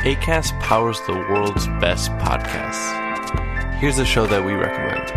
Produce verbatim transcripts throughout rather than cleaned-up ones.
Acast powers the world's best podcasts. Here's a show that we recommend.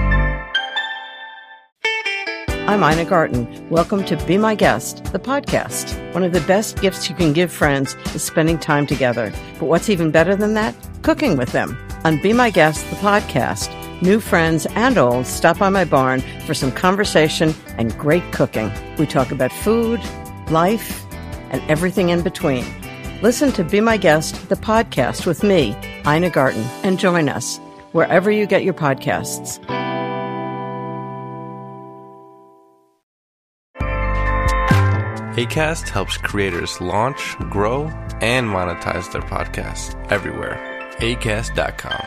I'm Ina Garten. Welcome to Be My Guest, the podcast. One of the best gifts you can give friends is spending time together. But what's even better than that? Cooking with them. On Be My Guest, the podcast, new friends and old stop by my barn for some conversation and great cooking. We talk about food, life, and everything in between. Listen to Be My Guest, the podcast with me, Ina Garten, and join us wherever you get your podcasts. Acast helps creators launch, grow, and monetize their podcasts everywhere. Acast dot com.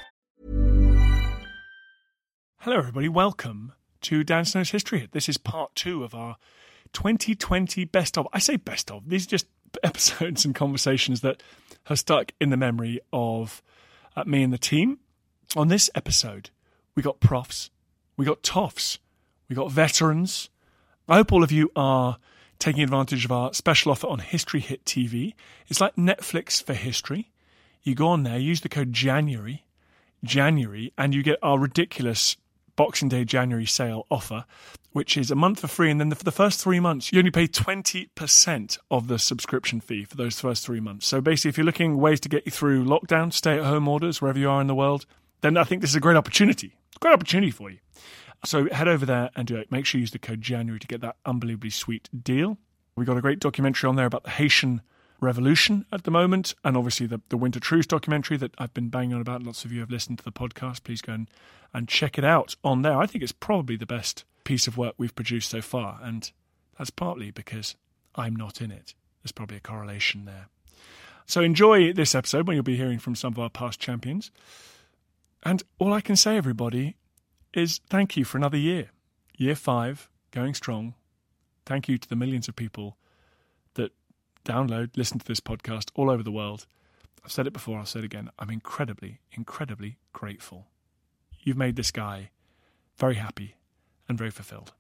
Hello, everybody. Welcome to Dan Snow's History Hit. This is part two of our twenty twenty best of. I say best of. These are just episodes and conversations that have stuck in the memory of uh, me and the team. On this episode, we got profs, we got toffs, we got veterans. I hope all of you are taking advantage of our special offer on History Hit T V. It's like Netflix for history. You go on there, use the code January, January, and you get our ridiculous Boxing Day January sale offer, which is a month for free. And then for the first three months, you only pay twenty percent of the subscription fee for those first three months. So basically, if you're looking ways to get you through lockdown, stay-at-home orders, wherever you are in the world, then I think this is a great opportunity. Great opportunity for you. So head over there and do it. Make sure you use the code January to get that unbelievably sweet deal. We got a great documentary on there about the Haitian Revolution at the moment, and obviously the, the Winter Truce documentary that I've been banging on about. Lots of you have listened to the podcast. Please go and, and check it out on there. I think it's probably the best piece of work we've produced so far, and that's partly because I'm not in it. There's probably a correlation there. So enjoy this episode when you'll be hearing from some of our past champions. And all I can say, everybody, is thank you for another year. Year five, going strong. Thank you to the millions of people that download, listen to this podcast all over the world. I've said it before, I'll say it again. I'm incredibly, incredibly grateful. You've made this guy very happy and very fulfilled.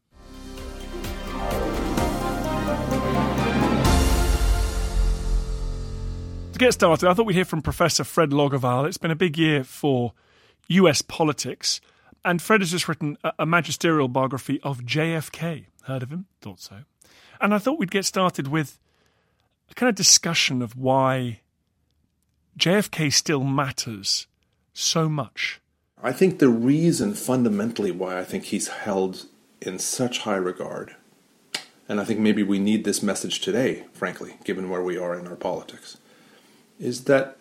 To get started, I thought we'd hear from Professor Fred Loggeval. It's been a big year for U S politics. And Fred has just written a magisterial biography of J F K. Heard of him? Thought so. And I thought we'd get started with a kind of discussion of why J F K still matters so much. I think the reason fundamentally why I think he's held in such high regard, and I think maybe we need this message today, frankly, given where we are in our politics, is that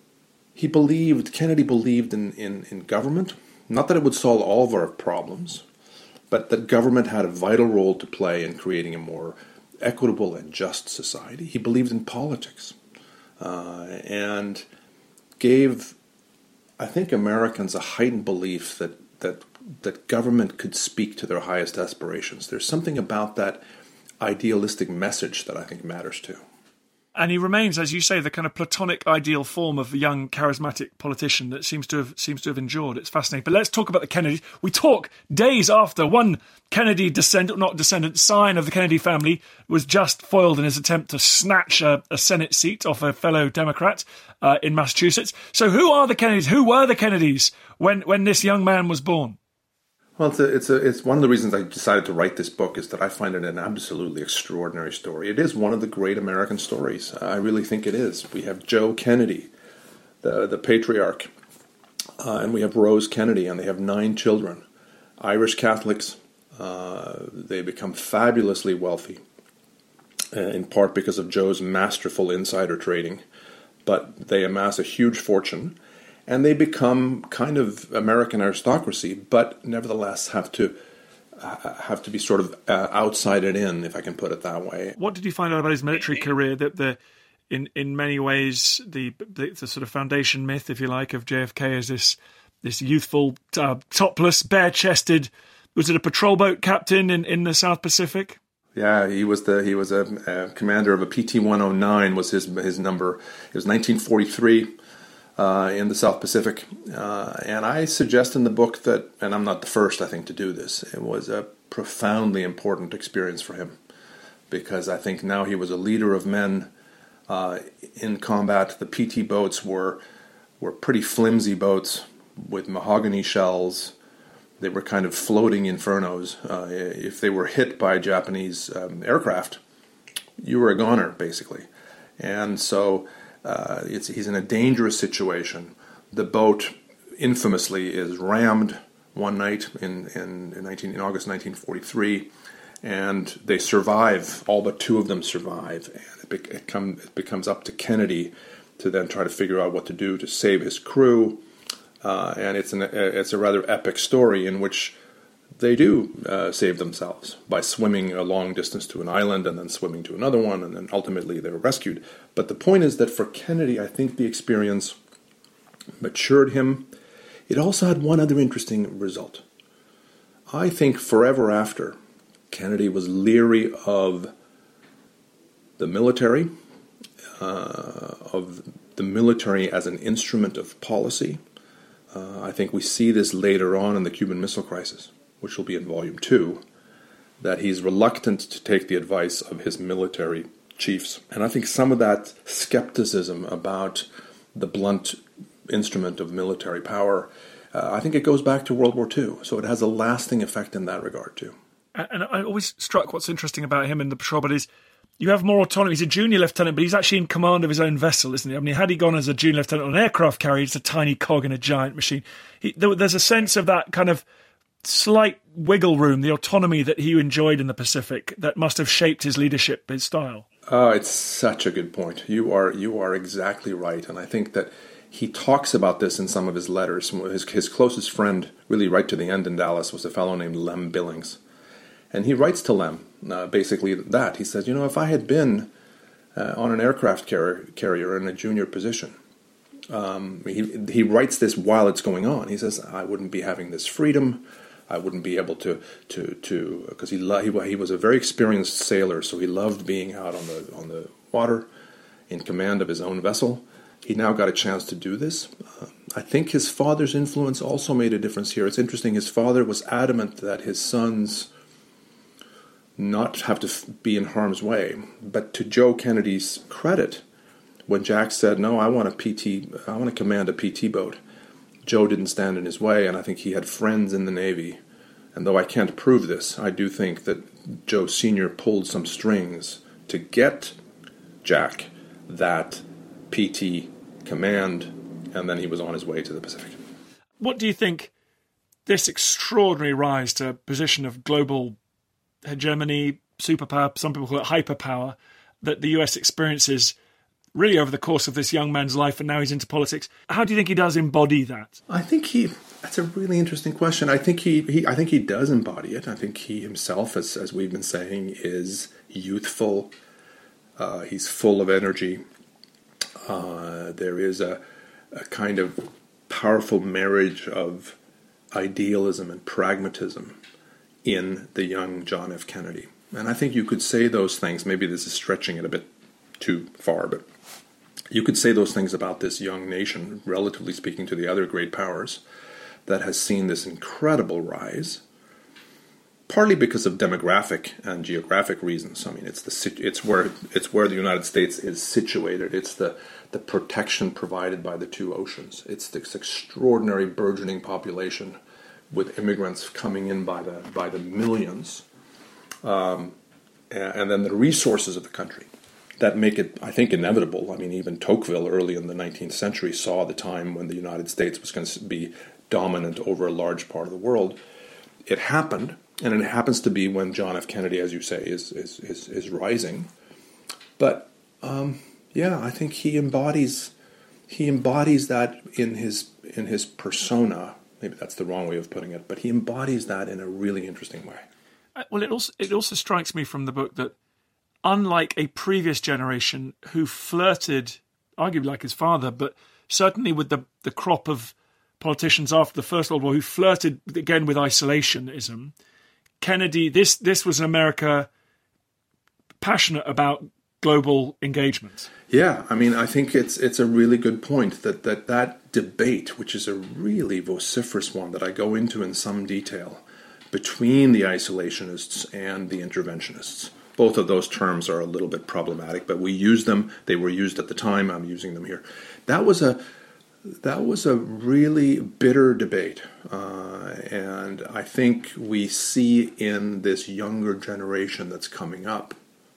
he believed, Kennedy believed in, in, in government. Not that it would solve all of our problems, but that government had a vital role to play in creating a more equitable and just society. He believed in politics uh, and gave, I think, Americans a heightened belief that, that, that government could speak to their highest aspirations. There's something about that idealistic message that I think matters too. And he remains, as you say, the kind of platonic ideal form of a young, charismatic politician that seems to have seems to have endured. It's fascinating. But let's talk about the Kennedys. We talk days after one Kennedy descendant, not descendant, scion of the Kennedy family was just foiled in his attempt to snatch a, a Senate seat off a fellow Democrat uh, in Massachusetts. So who are the Kennedys? Who were the Kennedys when, when this young man was born? Well, it's a, it's a, it's one of the reasons I decided to write this book is that I find it an absolutely extraordinary story. It is one of the great American stories. I really think it is. We have Joe Kennedy, the the patriarch, uh, and we have Rose Kennedy, and they have nine children. Irish Catholics. Uh, they become fabulously wealthy, uh, in part because of Joe's masterful insider trading, but they amass a huge fortune. And they become kind of American aristocracy, but nevertheless have to uh, have to be sort of uh, outsided in, if I can put it that way. What did you find out about his military career? That the, in in many ways, the, the the sort of foundation myth, if you like, of J F K is this this youthful, uh, topless, bare-chested. Was it a patrol boat captain in, in the South Pacific? Yeah, he was the he was a, a commander of a P T one oh nine was his his number. It was nineteen forty-three. Uh, in the South Pacific. Uh, and I suggest in the book that, and I'm not the first, I think, to do this, it was a profoundly important experience for him, because I think now he was a leader of men Uh, in combat, the P T boats were were pretty flimsy boats with mahogany shells. They were kind of floating infernos. Uh, if they were hit by Japanese um, aircraft, you were a goner, basically. And so uh, it's, he's in a dangerous situation. The boat infamously is rammed one night in, in, in, nineteen, in August nineteen forty-three, and they survive. All but two of them survive. And it, be, it, come, it becomes up to Kennedy to then try to figure out what to do to save his crew. Uh, and it's, an, it's a rather epic story in which they do uh, save themselves by swimming a long distance to an island and then swimming to another one, and then ultimately they're rescued. But the point is that for Kennedy, I think the experience matured him. It also had one other interesting result. I think forever after, Kennedy was leery of the military, uh, of the military as an instrument of policy. Uh, I think we see this later on in the Cuban Missile Crisis, which will be in Volume two, that he's reluctant to take the advice of his military chiefs. And I think some of that skepticism about the blunt instrument of military power, uh, I think it goes back to World War Two. So it has a lasting effect in that regard, too. And I always struck what's interesting about him in the patrol, but is you have more autonomy. He's a junior lieutenant, but he's actually in command of his own vessel, isn't he? I mean, had he gone as a junior lieutenant on an aircraft carrier, he's a tiny cog in a giant machine. He, there, there's a sense of that kind of slight wiggle room, the autonomy that he enjoyed in the Pacific that must have shaped his leadership, his style. Oh, it's such a good point. You are you are exactly right. And I think that he talks about this in some of his letters. His, his closest friend, really right to the end in Dallas, was a fellow named Lem Billings. And he writes to Lem uh, basically that. He says, you know, if I had been uh, on an aircraft carrier, carrier in a junior position, um, he, he writes this while it's going on. He says, I wouldn't be having this freedom. I wouldn't be able to, to, to, because he, lo- he he was a very experienced sailor, so he loved being out on the on the water, in command of his own vessel. He now got a chance to do this. Uh, I think his father's influence also made a difference here. It's interesting. His father was adamant that his sons not have to f- be in harm's way. But to Joe Kennedy's credit, when Jack said, "No, I want a P T, I want to command a P T boat," Joe didn't stand in his way, and I think he had friends in the Navy. And though I can't prove this, I do think that Joe Senior pulled some strings to get Jack that P T command, and then he was on his way to the Pacific. What do you think this extraordinary rise to a position of global hegemony, superpower, some people call it hyperpower, that the U S experiences really over the course of this young man's life, and now he's into politics, how do you think he does embody that? I think he, that's a really interesting question. I think he, he I think he does embody it. I think he himself, as, as we've been saying, is youthful. Uh, he's full of energy. Uh, there is a, a kind of powerful marriage of idealism and pragmatism in the young John F. Kennedy. And I think you could say those things, maybe this is stretching it a bit too far, but you could say those things about this young nation, relatively speaking to the other great powers, that has seen this incredible rise, partly because of demographic and geographic reasons. I mean, it's the it's where it's where the United States is situated. It's the the protection provided by the two oceans. It's this extraordinary burgeoning population with immigrants coming in by the by the millions, um, and, and then the resources of the country that make it, I think, inevitable. I mean, even Tocqueville early in the nineteenth century saw the time when the United States was going to be dominant over a large part of the world. It happened, and it happens to be when John F. Kennedy, as you say, is is is, is rising. But um, yeah, I think he embodies he embodies that in his in his persona. Maybe that's the wrong way of putting it, but he embodies that in a really interesting way. Uh, well, it also it also strikes me from the book that, unlike a previous generation who flirted, arguably like his father, but certainly with the, the crop of politicians after the First World War who flirted again with isolationism, Kennedy, this this was an America passionate about global engagement. Yeah, I mean, I think it's it's a really good point that that, that debate, which is a really vociferous one that I go into in some detail, between the isolationists and the interventionists, both of those terms are a little bit problematic, but we use them. They were used at the time. I'm using them here. That was a that was a really bitter debate, uh, and I think we see in this younger generation that's coming up.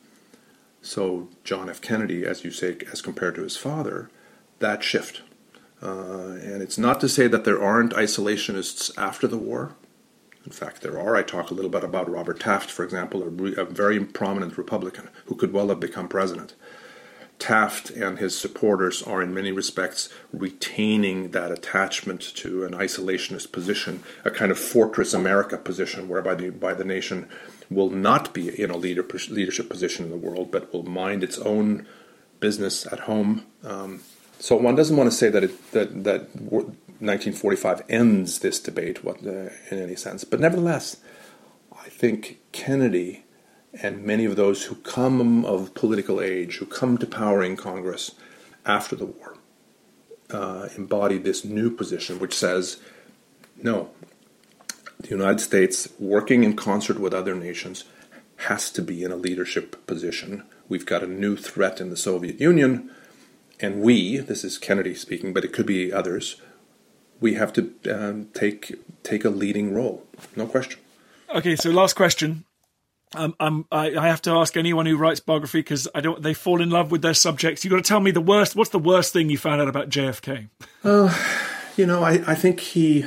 So John F. Kennedy, as you say, as compared to his father, that shift. Uh, and it's not to say that there aren't isolationists after the war. In fact, there are. I talk a little bit about Robert Taft, for example, a, re- a very prominent Republican who could well have become president. Taft and his supporters are in many respects retaining that attachment to an isolationist position, a kind of fortress America position whereby the, by the nation will not be in a leader, leadership position in the world, but will mind its own business at home. Um, so one doesn't want to say that it, that, that nineteen forty-five ends this debate what, uh, in any sense. But nevertheless, I think Kennedy and many of those who come of political age, who come to power in Congress after the war, uh, embody this new position which says, no, the United States, working in concert with other nations, has to be in a leadership position. We've got a new threat in the Soviet Union, and we, this is Kennedy speaking, but it could be others, we have to um, take take a leading role, no question. Okay, so last question. Um, I'm, I, I have to ask anyone who writes biography, because I don't. They fall in love with their subjects. You've got to tell me the worst. What's the worst thing you found out about J F K? Uh, you know, I, I think he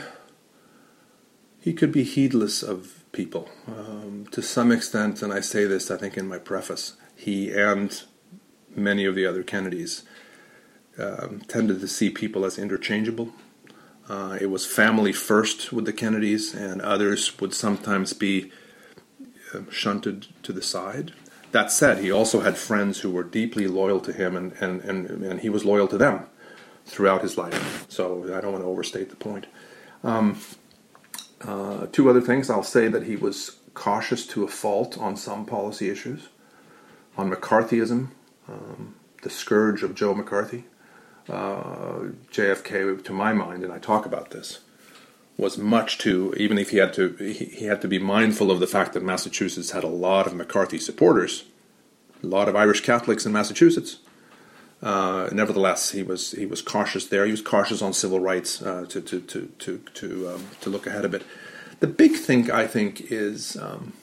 he could be heedless of people um, to some extent, and I say this, I think, in my preface. He and many of the other Kennedys um, tended to see people as interchangeable. Uh, it was family first with the Kennedys, and others would sometimes be uh, shunted to the side. That said, he also had friends who were deeply loyal to him, and, and, and, and he was loyal to them throughout his life. So I don't want to overstate the point. Um, uh, two other things. I'll say that he was cautious to a fault on some policy issues. On McCarthyism, um, the scourge of Joe McCarthy. Uh, J F K, to my mind, and I talk about this, was much too, even if he had to, he, he had to be mindful of the fact that Massachusetts had a lot of McCarthy supporters, a lot of Irish Catholics in Massachusetts. Uh, nevertheless, he was he was cautious there. He was cautious on civil rights uh, to to to to to, um, to look ahead a bit. The big thing, I think, is um,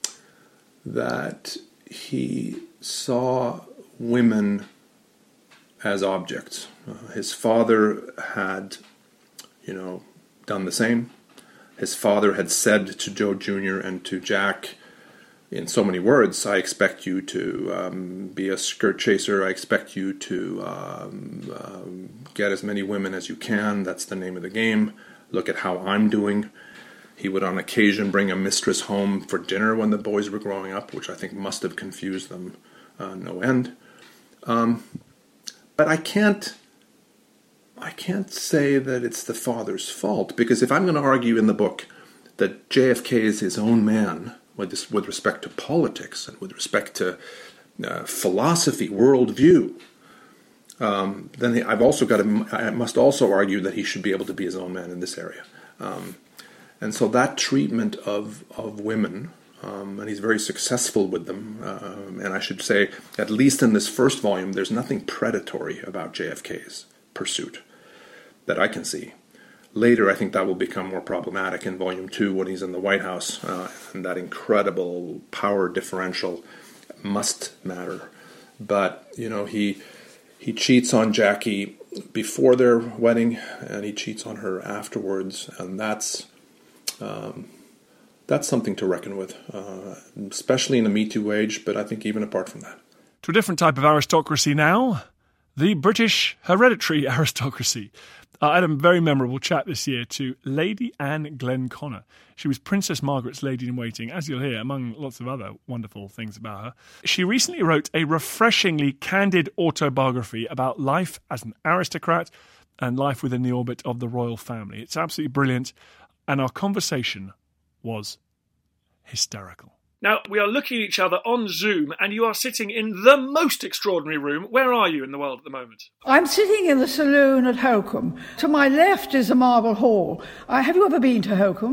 that he saw women as objects. Uh, his father had, you know, done the same. His father had said to Joe Junior and to Jack, in so many words, I expect you to um, be a skirt chaser. I expect you to um, um, get as many women as you can. That's the name of the game. Look at how I'm doing. He would on occasion bring a mistress home for dinner when the boys were growing up, which I think must have confused them uh, no end. Um, but I can't I can't say that it's the father's fault, because if I'm going to argue in the book that J F K is his own man with this, with respect to politics and with respect to uh, philosophy, worldview, um, then I've also got to, I must also argue that he should be able to be his own man in this area. Um, and so that treatment of of women, um, and he's very successful with them, um, and I should say, at least in this first volume, there's nothing predatory about J F K's pursuit that I can see. Later, I think that will become more problematic in Volume two when he's in the White House, uh, and that incredible power differential must matter. But, you know, he he cheats on Jackie before their wedding, and he cheats on her afterwards, and that's um, that's something to reckon with, uh, especially in the Me Too age, but I think even apart from that. To a different type of aristocracy now, the British hereditary aristocracy. Uh, I had a very memorable chat this year to Lady Anne Glenconner. She was Princess Margaret's lady-in-waiting, as you'll hear, among lots of other wonderful things about her. She recently wrote a refreshingly candid autobiography about life as an aristocrat and life within the orbit of the royal family. It's absolutely brilliant, and our conversation was hysterical. Now, we are looking at each other on Zoom, and you are sitting in the most extraordinary room. Where are you in the world at the moment? I'm sitting in the saloon at Holcombe. To my left is a marble hall. Uh, have you ever been to Holcombe?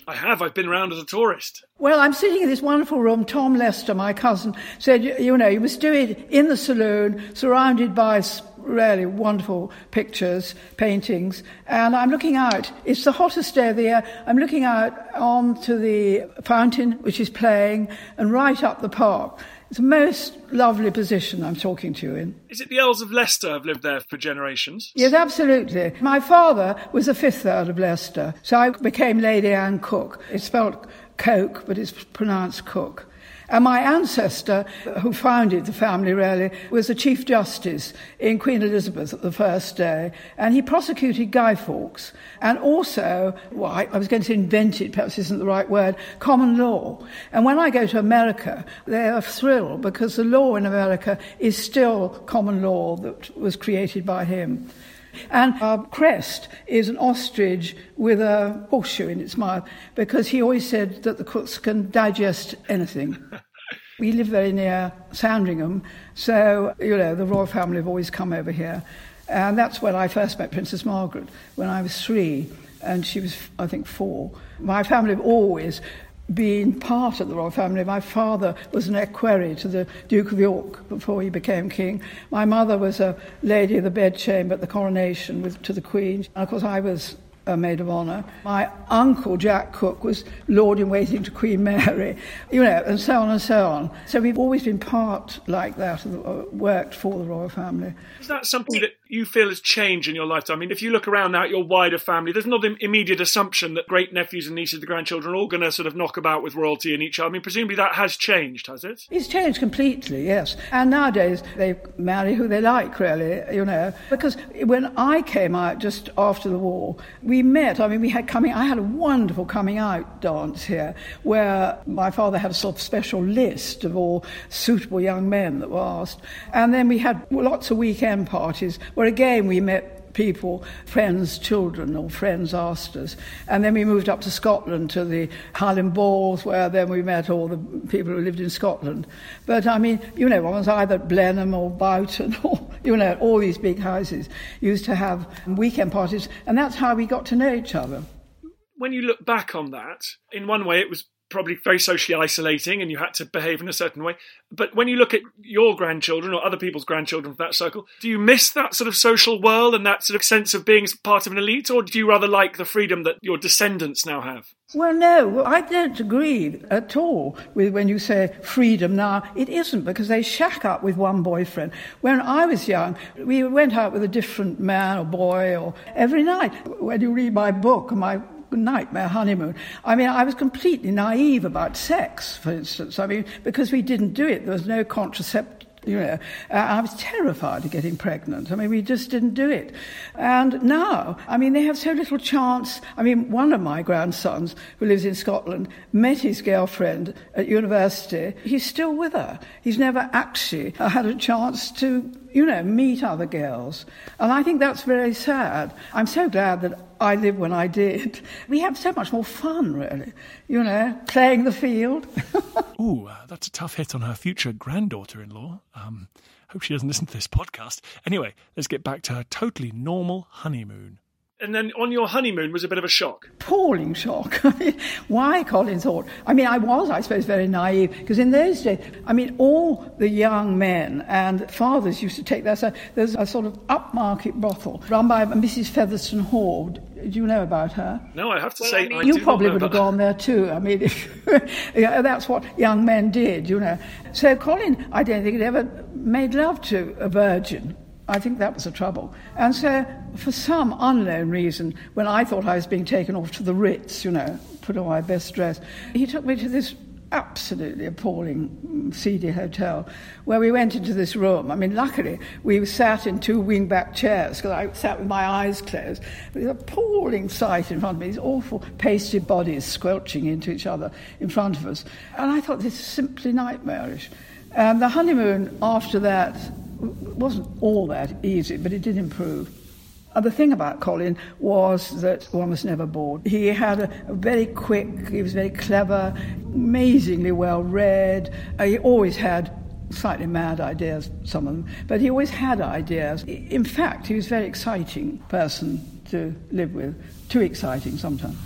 I have. I've been around as a tourist. Well, I'm sitting in this wonderful room. Tom Lester, my cousin, said, you know, you must do it in the saloon, surrounded by really wonderful pictures, paintings. And I'm looking out. It's the hottest day of the year. I'm looking out onto the fountain, which is playing, and right up the park. It's a most lovely position I'm talking to you in. Is it the Earls of Leicester have lived there for generations? Yes, absolutely. My father was a fifth Earl of Leicester, so I became Lady Anne Cook. It's spelled Coke, but it's pronounced Cook. And my ancestor, who founded the family really, was the Chief Justice in Queen Elizabeth at the first day, and he prosecuted Guy Fawkes. And also, well, I, I was going to say invented, perhaps isn't the right word, common law. And when I go to America, they're thrilled because the law in America is still common law that was created by him. And our crest is an ostrich with a horseshoe in its mouth because he always said that the Cooks can digest anything. We live very near Sandringham, so, you know, the royal family have always come over here. And that's when I first met Princess Margaret, when I was three, and she was, I think, four. My family have always been part of the royal family. My father was an equerry to the Duke of York before he became king. My mother was a lady of the bedchamber at the coronation with, to the Queen. And of course I was a maid of honour. My uncle, Jack Cook, was Lord-in-Waiting to Queen Mary, you know, and so on and so on. So we've always been part like that, uh, worked for the royal family. Is that something that you feel has changed in your lifetime? I mean, if you look around now at your wider family, there's not an immediate assumption that great-nephews and nieces, the grandchildren, are all going to sort of knock about with royalty in each other. I mean, presumably that has changed, has it? It's changed completely, yes. And nowadays they marry who they like, really, you know. Because when I came out just after the war, we met, I mean, we had coming, I had a wonderful coming out dance here where my father had a sort of special list of all suitable young men that were asked. And then we had lots of weekend parties where again we met people, friends' children or friends asked us. And then we moved up to Scotland to the Highland Balls where then we met all the people who lived in Scotland. But I mean, you know, one was either at Blenheim or Boughton or, you know, all these big houses used to have weekend parties, and that's how we got to know each other. When you look back on that, in one way it was probably very socially isolating and you had to behave in a certain way. But when you look at your grandchildren or other people's grandchildren from that circle, do you miss that sort of social world and that sort of sense of being part of an elite, or do you rather like the freedom that your descendants now have? Well, no, I don't agree at all with when you say freedom now. It isn't, because they shack up with one boyfriend. When I was young, we went out with a different man or boy or every night. When you read my book, my Nightmare Honeymoon, I mean, I was completely naive about sex, for instance. I mean, because we didn't do it. There was no contraceptive. You know, uh, I was terrified of getting pregnant. I mean, we just didn't do it. And now, I mean, they have so little chance. I mean, one of my grandsons, who lives in Scotland, met his girlfriend at university. He's still with her. He's never actually had a chance to, you know, meet other girls. And I think that's very sad. I'm so glad that I lived when I did. We have so much more fun, really, you know, playing the field. Ooh, uh, that's a tough hit on her future granddaughter-in-law. Um, hope she doesn't listen to this podcast. Anyway, let's get back to her totally normal honeymoon. And then on your honeymoon was a bit of a shock. Appalling shock. I mean, why, Colin thought? I mean, I was, I suppose, very naive, because in those days, I mean, all the young men and fathers used to take their son. There's a sort of upmarket brothel run by Missus Featherstone Hall. Do you know about her? No, I have to well, say, I mean, I you do probably not know would have about gone there too. I mean, if, yeah, that's what young men did, you know. So Colin, I don't think, had ever made love to a virgin. I think that was the trouble. And so, for some unknown reason, when I thought I was being taken off to the Ritz, you know, put on my best dress, he took me to this absolutely appalling, seedy hotel, where we went into this room. I mean, luckily, we sat in two wing-back chairs, because I sat with my eyes closed. It was an appalling sight in front of me, these awful pasted bodies squelching into each other in front of us. And I thought, this is simply nightmarish. And the honeymoon after that wasn't all that easy, but it did improve. And the thing about Colin was that one was never bored. He had a, a very quick, he was very clever, amazingly well read. Uh, he always had slightly mad ideas, some of them, but he always had ideas. In fact, he was a very exciting person to live with, too exciting sometimes.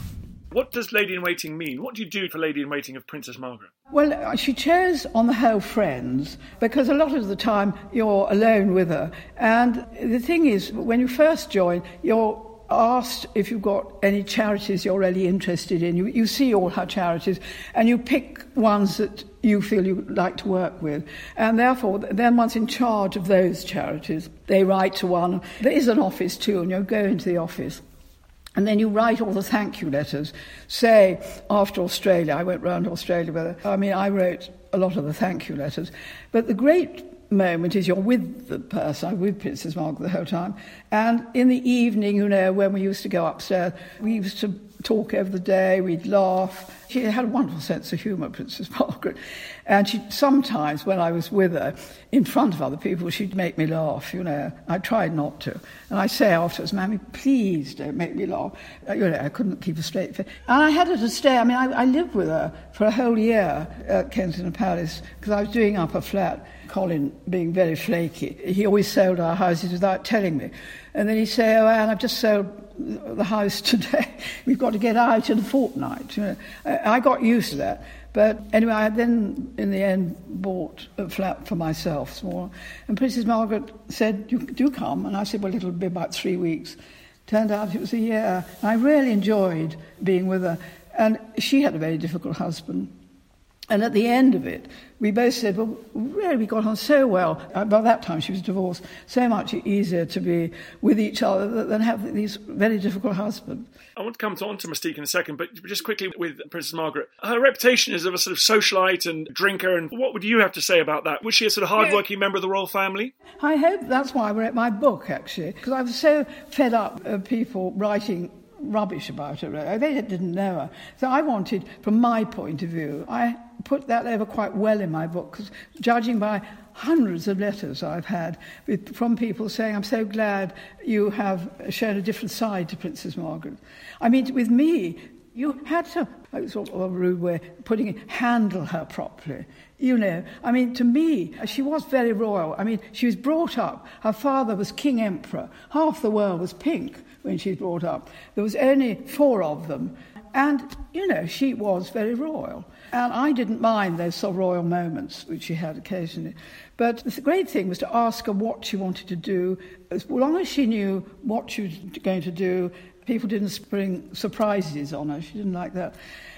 What does Lady-in-Waiting mean? What do you do for Lady-in-Waiting of Princess Margaret? Well, she chose, on the whole, friends, because a lot of the time you're alone with her. And the thing is, when you first join, you're asked if you've got any charities you're really interested in. You, you see all her charities, and you pick ones that you feel you like to work with. And therefore, then one's in charge of those charities. They write to one. There is an office too, and you go into the office. And then you write all the thank you letters. Say, after Australia, I went round Australia with her. I mean, I wrote a lot of the thank you letters. But the great moment is you're with the person. I'm with Princess Margaret the whole time. And in the evening, you know, when we used to go upstairs, we used to talk over the day, we'd laugh. She had a wonderful sense of humour, Princess Margaret. And she sometimes, when I was with her, in front of other people, she'd make me laugh, you know. I tried not to. And I say afterwards, Mammy, please don't make me laugh. You know, I couldn't keep a straight face. And I had her to stay. I mean, I, I lived with her for a whole year at Kensington Palace because I was doing up a flat. Colin, being very flaky, he always sold our houses without telling me. And then he'd say, oh, Anne, I've just sold the house today. We've got to get out in a fortnight. You know, I got used to that. But anyway, I then, in the end, bought a flat for myself, small. And Princess Margaret said, you do come. And I said, well, it'll be about three weeks. Turned out it was a year. And I really enjoyed being with her. And she had a very difficult husband. And at the end of it, we both said, well, really, we got on so well. Uh, by that time, she was divorced. So much easier to be with each other than have these very difficult husbands. I want to come on to Mystique in a second, but just quickly with Princess Margaret. Her reputation is of a sort of socialite and drinker, and what would you have to say about that? Was she a sort of hard-working member of the royal family? I hope that's why I wrote my book, actually, because I was so fed up of people writing rubbish about her. They didn't know her. So I wanted, from my point of view, I put that over quite well in my book, because judging by hundreds of letters I've had with, from people saying, I'm so glad you have shown a different side to Princess Margaret. I mean, with me, you had to, like sort of a rude way of putting it, handle her properly. You know, I mean, to me, she was very royal. I mean, she was brought up, her father was King Emperor. Half the world was pink when she was brought up. There was only four of them. And, you know, she was very royal. And I didn't mind those sort of royal moments, which she had occasionally. But the great thing was to ask her what she wanted to do. As long as she knew what she was going to do, people didn't spring surprises on her. She didn't like that.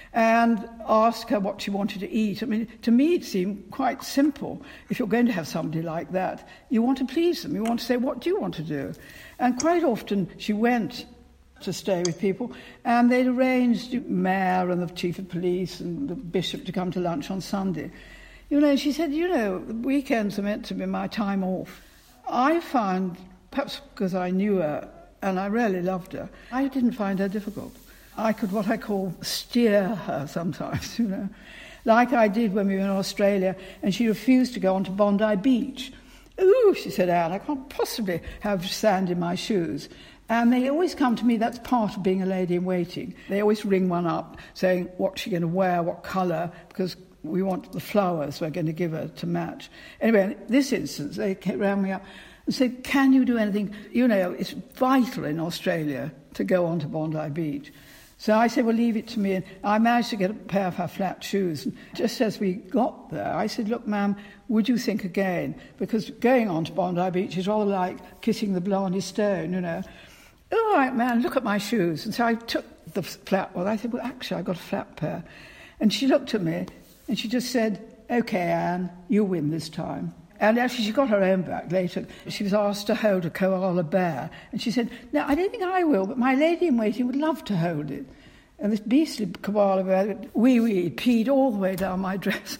And ask her what she wanted to eat. I mean, to me it seemed quite simple. If you're going to have somebody like that, you want to please them. You want to say, what do you want to do? And quite often she went to stay with people, and they'd arranged the mayor and the chief of police and the bishop to come to lunch on Sunday. You know, she said, you know, the weekends are meant to be my time off. I found, perhaps because I knew her and I really loved her, I didn't find her difficult. I could, what I call, steer her sometimes, you know, like I did when we were in Australia, and she refused to go on to Bondi Beach. Ooh, she said, Anne, I can't possibly have sand in my shoes. And they always come to me, that's part of being a lady in waiting. They always ring one up saying, what's she going to wear, what colour, because we want the flowers we're going to give her to match. Anyway, in this instance, they rang me up and said, can you do anything? You know, it's vital in Australia to go on to Bondi Beach. So I said, well, leave it to me. And I managed to get a pair of her flat shoes. And just as we got there, I said, look, ma'am, would you think again? Because going on to Bondi Beach is rather like kissing the Blarney Stone, you know. All right, man, look at my shoes. And so I took the flat one. I said, well, actually, I got a flat pair. And she looked at me and she just said, OK, Anne, you win this time. And actually, she got her own back later. She was asked to hold a koala bear. And she said, no, I don't think I will, but my lady-in-waiting would love to hold it. And this beastly koala bear, wee wee, peed all the way down my dress.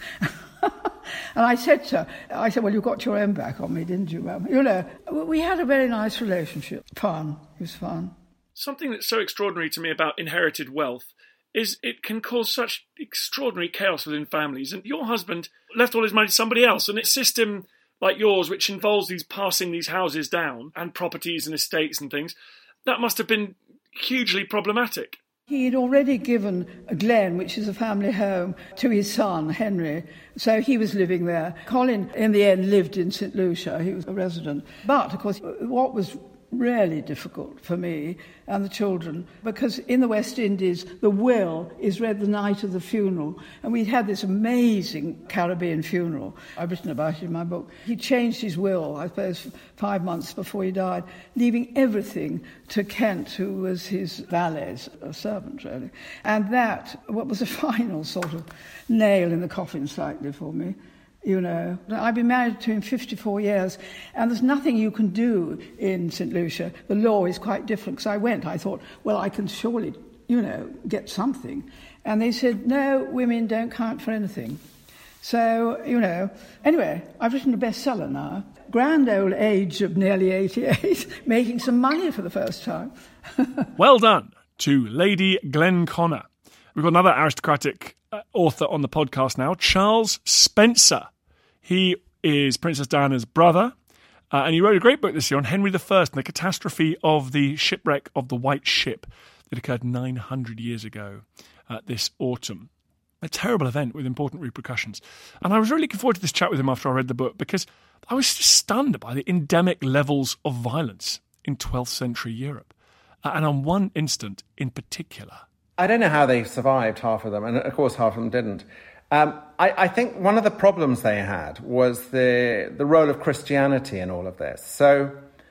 And I said to her, I said, well, you got your own back on me, didn't you, ma'am? You know, we had a very nice relationship. Fun. It was fun. Something that's so extraordinary to me about inherited wealth is it can cause such extraordinary chaos within families. And your husband left all his money to somebody else, and a system like yours, which involves these passing these houses down and properties and estates and things, that must have been hugely problematic. He had already given Glen, which is a family home, to his son, Henry, so he was living there. Colin, in the end, lived in Saint Lucia. He was a resident. But, of course, what was really difficult for me and the children, because in the West Indies, the will is read the night of the funeral. And we had this amazing Caribbean funeral. I've written about it in my book. He changed his will, I suppose, five months before he died, leaving everything to Kent, who was his valet, a servant, really. And that, what was a final sort of nail in the coffin slightly for me. You know, I've been married to him fifty-four years, and there's nothing you can do in Saint Lucia. The law is quite different. Because I went, I thought, well, I can surely, you know, get something. And they said, no, women don't count for anything. So, you know, anyway, I've written a bestseller now. Grand old age of nearly eighty-eight, making some money for the first time. Well done to Lady Glenconner. We've got another aristocratic uh, author on the podcast now, Charles Spencer. He is Princess Diana's brother, uh, and he wrote a great book this year on Henry the First and the catastrophe of the shipwreck of the White Ship that occurred nine hundred years ago uh, this autumn. A terrible event with important repercussions. And I was really looking forward to this chat with him after I read the book, because I was just stunned by the endemic levels of violence in twelfth century Europe. Uh, and on one instant in particular. I don't know how they survived, half of them, and of course half of them didn't. Um, I, I think one of the problems they had was the the role of Christianity in all of this. So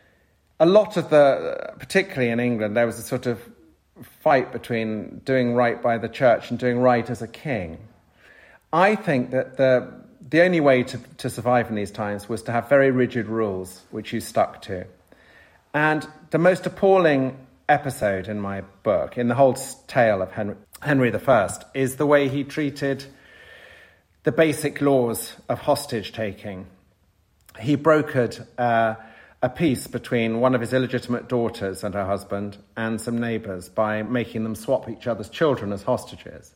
a lot of the, particularly in England, there was a sort of fight between doing right by the church and doing right as a king. I think that the the only way to, to survive in these times was to have very rigid rules, which you stuck to. And the most appalling episode in my book, in the whole tale of Henry, Henry the First, is the way he treated the basic laws of hostage-taking. He brokered uh, a peace between one of his illegitimate daughters and her husband and some neighbours by making them swap each other's children as hostages.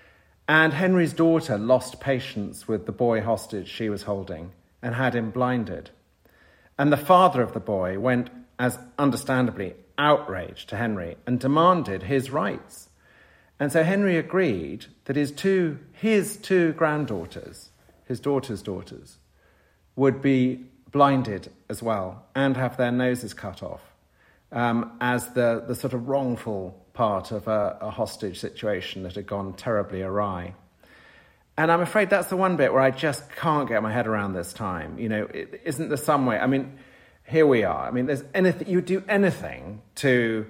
And Henry's daughter lost patience with the boy hostage she was holding and had him blinded. And the father of the boy went, as understandably, outraged to Henry and demanded his rights. And so Henry agreed that his two, his two granddaughters, his daughter's daughters, would be blinded as well and have their noses cut off um, as the, the sort of wrongful part of a, a hostage situation that had gone terribly awry. And I'm afraid that's the one bit where I just can't get my head around this time. You know, it, isn't there some way? I mean, here we are. I mean, there's anything, you do anything to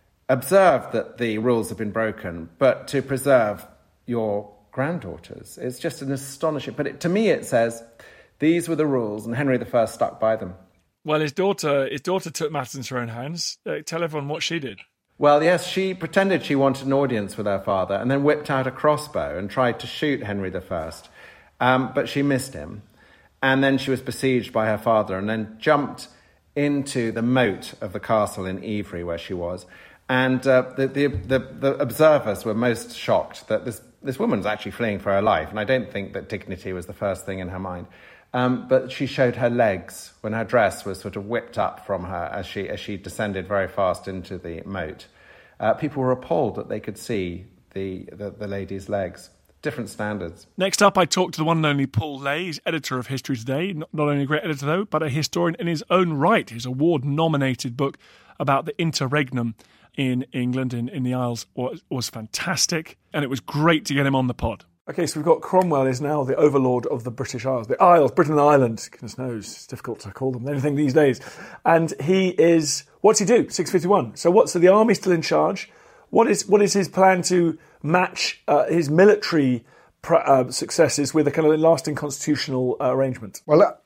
observe that the rules have been broken, but to preserve your granddaughters. It's just an astonishing... But it, to me, it says, these were the rules, and Henry the First stuck by them. Well, his daughter his daughter took matters into her own hands. Uh, tell everyone what she did. Well, yes, she pretended she wanted an audience with her father and then whipped out a crossbow and tried to shoot Henry the First. Um, but she missed him. And then she was besieged by her father and then jumped into the moat of the castle in Ivry, where she was. And uh, the, the, the, the observers were most shocked that this, this woman was actually fleeing for her life. And I don't think that dignity was the first thing in her mind. Um, but she showed her legs when her dress was sort of whipped up from her as she as she descended very fast into the moat. Uh, people were appalled that they could see the, the, the lady's legs. Different standards. Next up, I talked to the one and only Paul Lay. He's editor of History Today. Not, not only a great editor, though, but a historian in his own right. His award-nominated book about the interregnum in England, in, in the Isles, was, was fantastic. And it was great to get him on the pod. Okay, so we've got Cromwell is now the overlord of the British Isles. The Isles, Britain and Ireland. Goodness knows, it's difficult to call them anything these days. And he is, what's he do? six fifty-one. So what's, so the army's still in charge. What is what is his plan to match uh, his military pr- uh, successes with a kind of lasting constitutional uh, arrangement? Well, uh,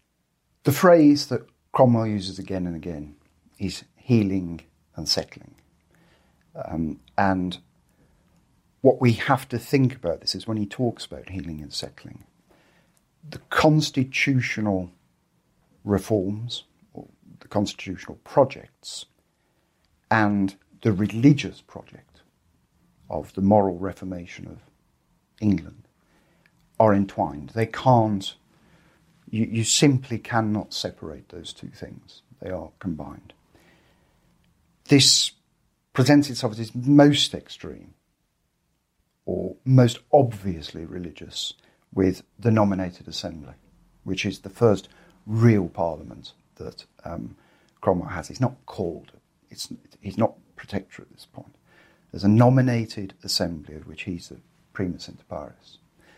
the phrase that Cromwell uses again and again is healing and settling. Um, and what we have to think about this is when he talks about healing and settling, the constitutional reforms, or the constitutional projects, and the religious project of the moral reformation of England are entwined. They can't, you, you simply cannot separate those two things. They are combined. This presents itself as its most extreme or most obviously religious with the nominated assembly, which is the first real parliament that um, Cromwell has. He's not called. It's, he's not protector at this point. There's a nominated assembly of which he's the primus inter pares.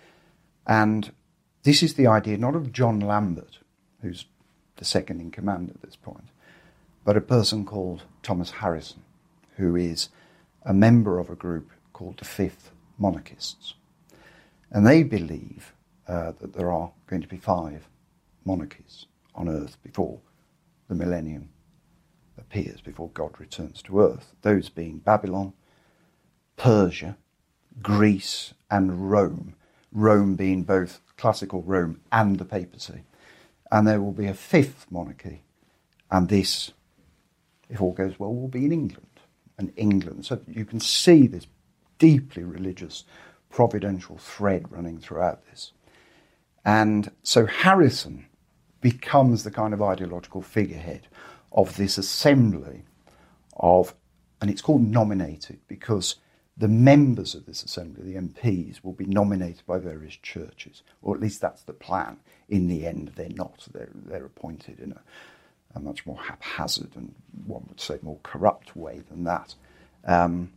And this is the idea not of John Lambert, who's the second in command at this point, but a person called Thomas Harrison, who is a member of a group called the Fifth Monarchists. And they believe uh, that there are going to be five monarchies on earth before the millennium appears, before God returns to earth. Those being Babylon, Persia, Greece and Rome. Rome being both classical Rome and the papacy. And there will be a fifth monarchy, and this, if all goes well, will be in England. And England, so you can see this deeply religious, providential thread running throughout this. And so Harrison becomes the kind of ideological figurehead of this assembly of, and it's called nominated because the members of this assembly, the M Ps, will be nominated by various churches, or at least that's the plan. In the end, they're not. They're, they're appointed in a, a much more haphazard and, one would say, more corrupt way than that. Um,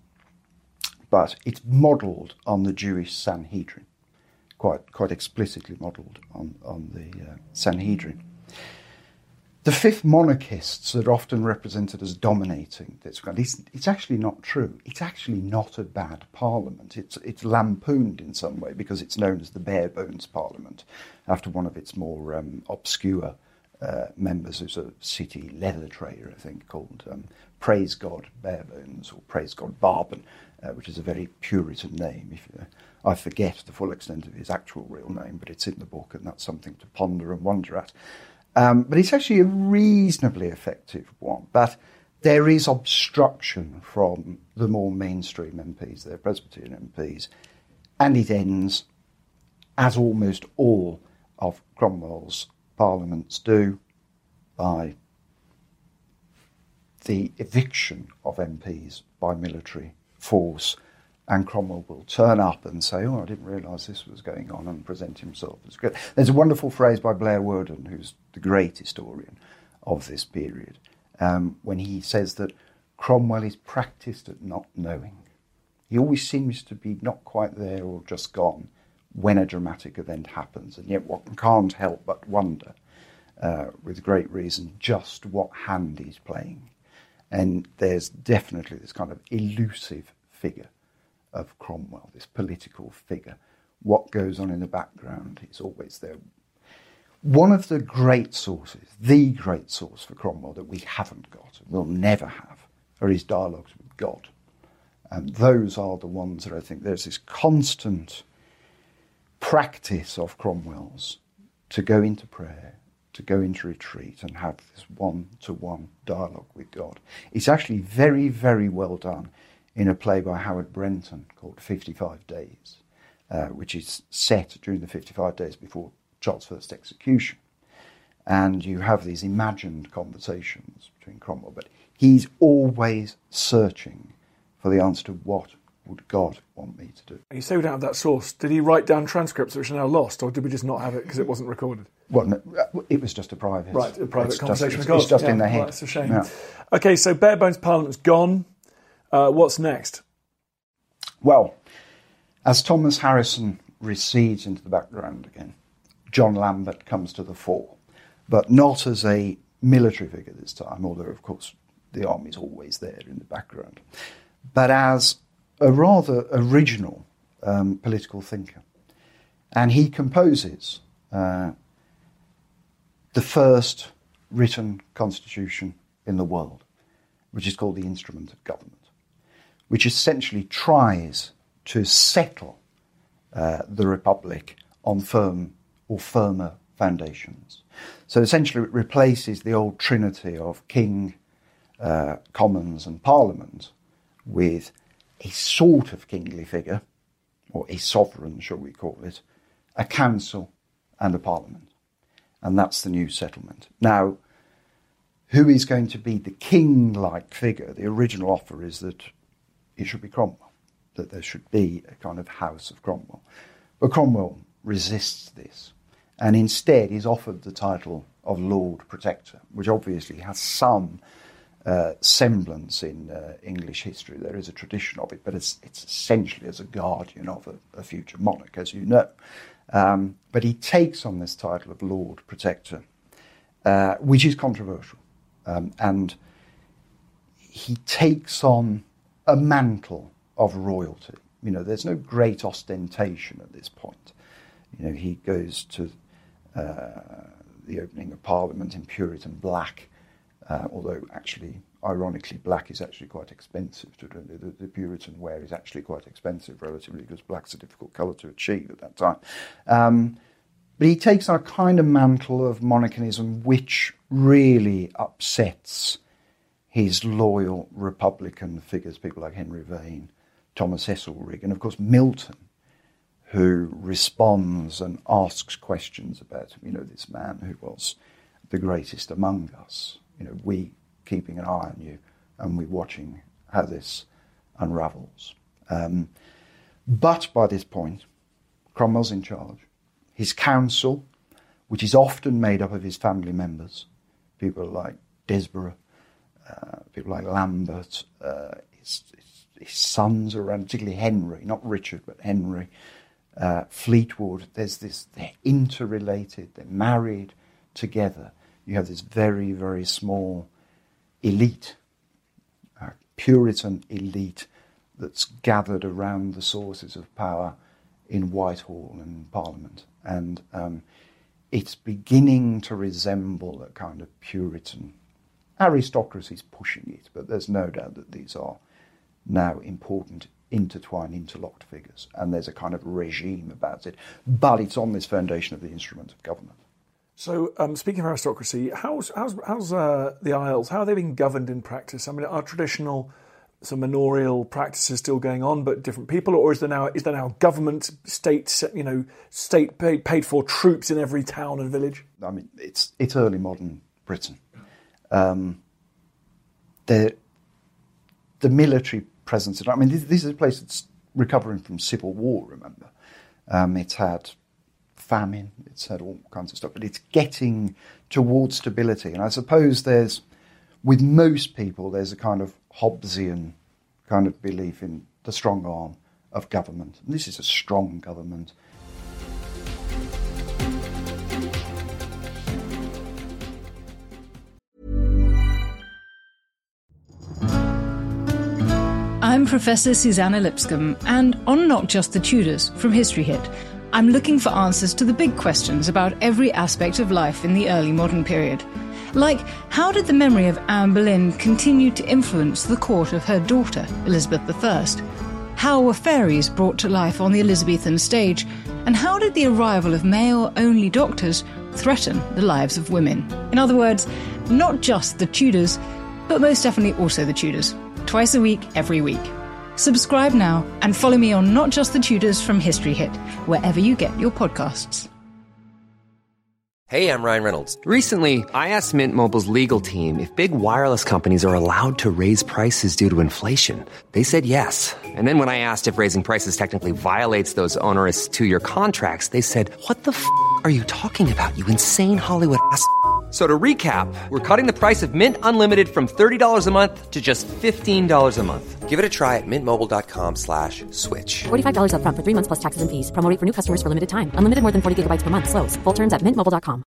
but it's modelled on the Jewish Sanhedrin, quite quite explicitly modelled on, on the uh, Sanhedrin. The fifth monarchists are often represented as dominating this kind. It's, it's actually not true. It's actually not a bad parliament. It's, it's lampooned in some way because it's known as the bare bones parliament, after one of its more um, obscure uh, members, who's a city leather trader, I think, called um, Praise God Barebones, or Praise God Barban, uh, which is a very Puritan name. If uh, I forget the full extent of his actual real name, but it's in the book, and that's something to ponder and wonder at. Um, but it's actually a reasonably effective one. But there is obstruction from the more mainstream M Ps, their Presbyterian M Ps, and it ends, as almost all of Cromwell's parliaments do, by the eviction of M Ps by military force. And Cromwell will turn up and say, oh, I didn't realise this was going on, and present himself as good. There's a wonderful phrase by Blair Worden, who's the great historian of this period, um, when he says that Cromwell is practised at not knowing. He always seems to be not quite there or just gone when a dramatic event happens, and yet one can't help but wonder, uh, with great reason, just what hand he's playing. And there's definitely this kind of elusive figure of Cromwell, this political figure. What goes on in the background is always there. One of the great sources, the great source for Cromwell that we haven't got, and will never have, are his dialogues with God. And those are the ones that I think there's this constant practice of Cromwell's to go into prayer, to go into retreat and have this one-to-one dialogue with God. It's actually very, very well done in a play by Howard Brenton called fifty-five days, uh, which is set during the fifty-five days before Charles' first execution. And you have these imagined conversations between Cromwell, but he's always searching for the answer to what would God want me to do. You say we don't have that source. Did he write down transcripts which are now lost, or did we just not have it because it wasn't recorded? Well, no, it was just a private... Right, a private it's conversation just, with God. It's just yeah, in their head. Right, it's a shame. Yeah. OK, so Barebones Parliament's gone. Uh, what's next? Well, as Thomas Harrison recedes into the background again, John Lambert comes to the fore, but not as a military figure this time, although, of course, the army's always there in the background, but as a rather original um, political thinker. And he composes uh, the first written constitution in the world, which is called the Instrument of Government, which essentially tries to settle uh, the Republic on firm or firmer foundations. So essentially it replaces the old trinity of king, uh, commons and parliament with a sort of kingly figure, or a sovereign, shall we call it, a council and a parliament. And that's the new settlement. Now, who is going to be the king-like figure? The original offer is that it should be Cromwell, that there should be a kind of house of Cromwell. But Cromwell resists this, and instead is offered the title of Lord Protector, which obviously has some uh, semblance in uh, English history. There is a tradition of it, but it's, it's essentially as a guardian of a, a future monarch, as you know. Um, but he takes on this title of Lord Protector, uh, which is controversial. Um, and he takes on a mantle of royalty. You know, there's no great ostentation at this point. You know, he goes to uh, the opening of Parliament in Puritan black, uh, although actually, ironically, black is actually quite expensive. To do. The, the Puritan wear is actually quite expensive relatively, because black's a difficult colour to achieve at that time. Um, but he takes on a kind of mantle of monarchianism which really upsets his loyal Republican figures, people like Henry Vane, Thomas Heselrigg, and of course Milton, who responds and asks questions about him. You know, this man who was the greatest among us. You know, we keeping an eye on you, and we watching how this unravels. Um, but by this point, Cromwell's in charge. His council, which is often made up of his family members, people like Desborough, uh, people like Lambert, uh, his, his, his sons are around, particularly Henry, not Richard, but Henry, uh, Fleetwood. There's this, they're interrelated, they're married together. You have this very, very small elite, uh, Puritan elite that's gathered around the sources of power in Whitehall and Parliament. And um, it's beginning to resemble a kind of Puritan aristocracy, is pushing it, but there's no doubt that these are now important, intertwined, interlocked figures, and there's a kind of regime about it. But it's on this foundation of the instrument of government. So, um, speaking of aristocracy, how's how's how's uh, the Isles? How are they being governed in practice? I mean, are traditional, some manorial practices still going on, but different people, or is there now is there now government, state, you know, state paid, paid for troops in every town and village? I mean, it's it's early modern Britain. Um, the the military presence. I mean, this, this is a place that's recovering from civil war. Remember, um, it's had famine, it's had all kinds of stuff, but it's getting towards stability. And I suppose there's, with most people, there's a kind of Hobbesian kind of belief in the strong arm of government. And this is a strong government. I'm Professor Susanna Lipscomb, and on Not Just the Tudors from History Hit, I'm looking for answers to the big questions about every aspect of life in the early modern period. Like, how did the memory of Anne Boleyn continue to influence the court of her daughter, Elizabeth the First? How were fairies brought to life on the Elizabethan stage? And how did the arrival of male-only doctors threaten the lives of women? In other words, not just the Tudors, but most definitely also the Tudors. Twice a week, every week. Subscribe now and follow me on Not Just the Tudors from History Hit, wherever you get your podcasts. Hey, I'm Ryan Reynolds. Recently, I asked Mint Mobile's legal team if big wireless companies are allowed to raise prices due to inflation. They said yes. And then when I asked if raising prices technically violates those onerous two-year contracts, they said, "What the f*** are you talking about, you insane Hollywood ass f- So to recap, we're cutting the price of Mint Unlimited from thirty dollars a month to just fifteen dollars a month. Give it a try at mintmobile.com slash switch. forty-five dollars up front for three months plus taxes and fees. Promo rate for new customers for limited time. Unlimited more than forty gigabytes per month. Slows full terms at mint mobile dot com.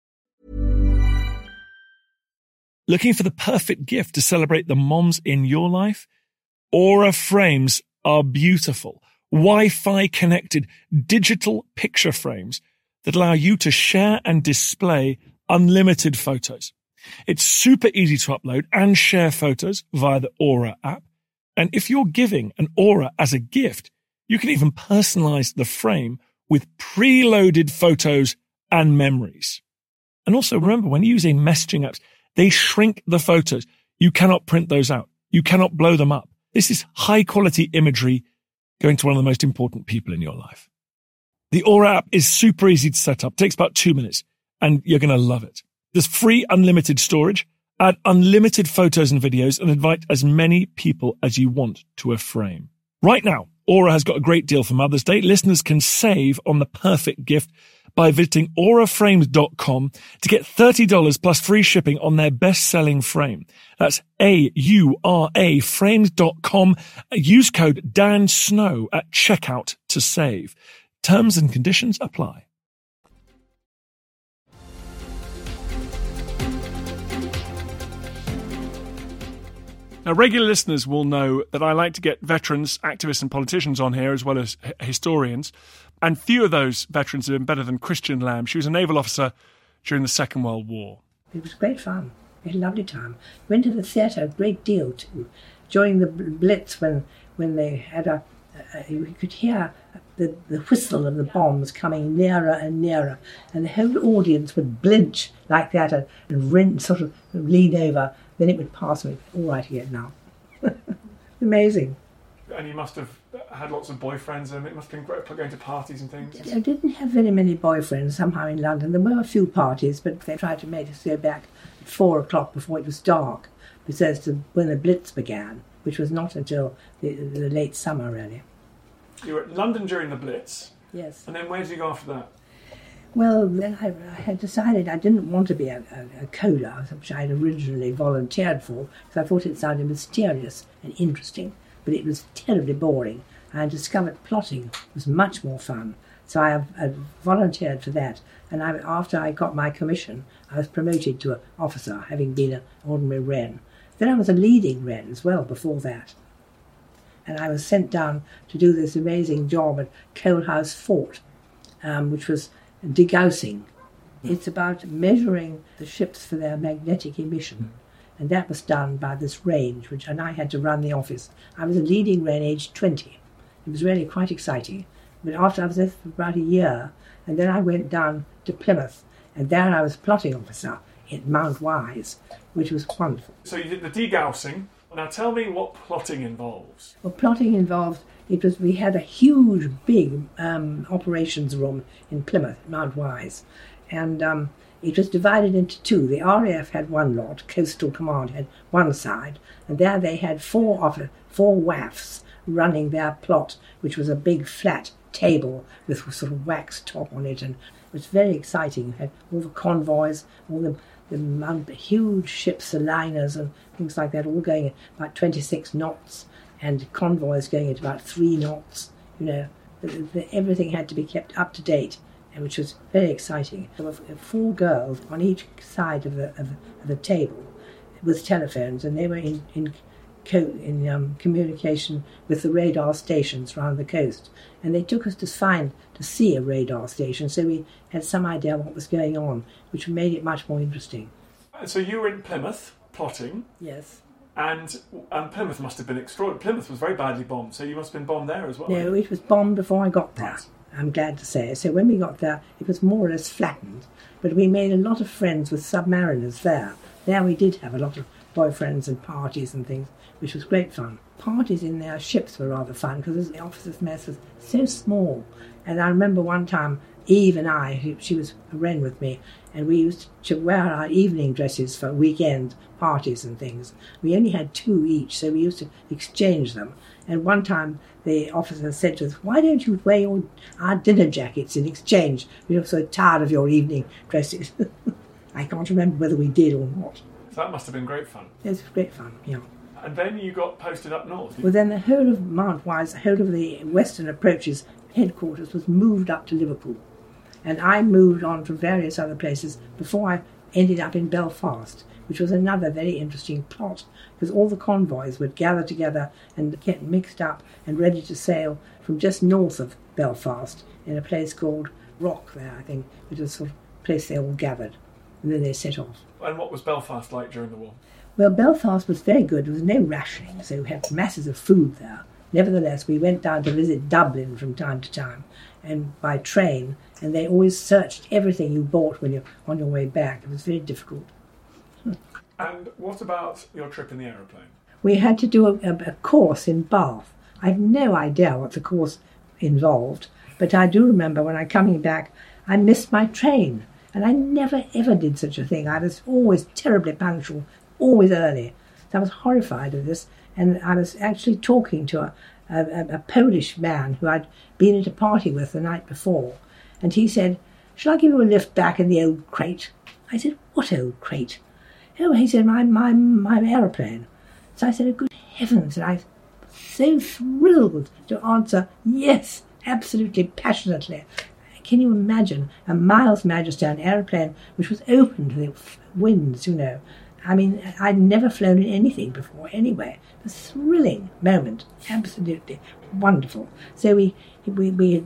Looking for the perfect gift to celebrate the moms in your life? Aura frames are beautiful, Wi-Fi connected digital picture frames that allow you to share and display unlimited photos. It's super easy to upload and share photos via the Aura app. And if you're giving an Aura as a gift, you can even personalize the frame with preloaded photos and memories. And also remember, when using messaging apps, they shrink the photos. You cannot print those out. You cannot blow them up. This is high quality imagery going to one of the most important people in your life. The Aura app is super easy to set up. It takes about two minutes. And you're going to love it. There's free unlimited storage, add unlimited photos and videos, and invite as many people as you want to a frame. Right now, Aura has got a great deal for Mother's Day. Listeners can save on the perfect gift by visiting aura frames dot com to get thirty dollars plus free shipping on their best-selling frame. That's A U R A frames dot com. Use code Dan Snow at checkout to save. Terms and conditions apply. Now, regular listeners will know that I like to get veterans, activists and politicians on here, as well as h- historians. And few of those veterans have been better than Christian Lamb. She was a naval officer during the Second World War. It was great fun. We had a lovely time. Went to the theatre a great deal too. During the Blitz, when when they had a, uh, you could hear the, the whistle of the bombs coming nearer and nearer, and the whole audience would blinch like that and, and rin, sort of lean over. Then it would pass me. All right again now. Amazing. And you must have had lots of boyfriends, and it must have been great going to parties and things. I didn't have very many boyfriends somehow in London. There were a few parties, but they tried to make us go back at four o'clock before it was dark, because to when the Blitz began, which was not until the, the late summer, really. You were at London during the Blitz? Yes. And then where did you go after that? Well, then I, I had decided I didn't want to be a, a, a coder, which I had originally volunteered for, because I thought it sounded mysterious and interesting, but it was terribly boring. I discovered plotting was much more fun, so I, I volunteered for that. And I, after I got my commission, I was promoted to an officer, having been an ordinary Wren. Then I was a leading Wren as well before that. And I was sent down to do this amazing job at Coalhouse Fort, um, which was degaussing. It's about measuring the ships for their magnetic emission. And that was done by this range, which and I had to run the office. I was a leading Wren aged twenty. It was really quite exciting. But after I was there for about a year, and then I went down to Plymouth, and there I was plotting officer at Mount Wise, which was wonderful. So you did the degaussing. Now tell me what plotting involves. Well, plotting involved, it was, we had a huge, big um, operations room in Plymouth, Mount Wise, and um, it was divided into two. The R A F had one lot, Coastal Command had one side, and there they had four of four W A Fs running their plot, which was a big flat table with a sort of wax top on it, and it was very exciting. You had all the convoys, all the, the huge ships, the liners and things like that, all going at about twenty-six knots, and convoys going at about three knots. You know, the, the, everything had to be kept up to date, and which was very exciting. There were four girls on each side of the, of the, of the table with telephones, and they were in in, co- in um, communication with the radar stations around the coast. And they took us to find to see a radar station, so we had some idea what was going on, which made it much more interesting. So you were in Plymouth plotting. Yes. And and Plymouth must have been extraordinary. Plymouth was very badly bombed, so you must have been bombed there as well. No, it was bombed before I got there. Right. I'm glad to say. So when we got there, it was more or less flattened, but we made a lot of friends with submariners there. There we did have a lot of boyfriends and parties and things, which was great fun. Parties in their ships were rather fun because the officers' mess was so small. And I remember one time, Eve and I, she was a Wren with me, and we used to wear our evening dresses for weekend parties and things. We only had two each, so we used to exchange them. And one time the officer said to us, "Why don't you wear your, our dinner jackets in exchange? We're so tired of your evening dresses." I can't remember whether we did or not. So that must have been great fun. It was great fun, yeah. And then you got posted up north. Well, then the whole of Mount Wise, the whole of the Western Approaches headquarters was moved up to Liverpool. And I moved on to various other places before I ended up in Belfast, which was another very interesting plot, because all the convoys would gather together and get mixed up and ready to sail from just north of Belfast in a place called Rock there, I think, which was sort of a place they all gathered. And then they set off. And what was Belfast like during the war? Well, Belfast was very good. There was no rationing, so we had masses of food there. Nevertheless, we went down to visit Dublin from time to time, and by train, and they always searched everything you bought when you're on your way back. It was very difficult. And what about your trip in the aeroplane? We had to do a, a, a course in Bath. I have no idea what the course involved, but I do remember when I coming back, I missed my train, and I never ever did such a thing. I was always terribly punctual, always early. So I was horrified of this, and I was actually talking to a, a, a, a Polish man who I'd been at a party with the night before, and he said, "Shall I give you a lift back in the old crate?" I said, "What old crate?" "Oh," he said, my, my, my aeroplane. So I said, "Oh, good heavens," and I was so thrilled to answer, "Yes, absolutely, passionately." Can you imagine a Miles Magestown aeroplane which was open to the winds, you know? I mean, I'd never flown in anything before anyway. A thrilling moment, absolutely wonderful. So we we, we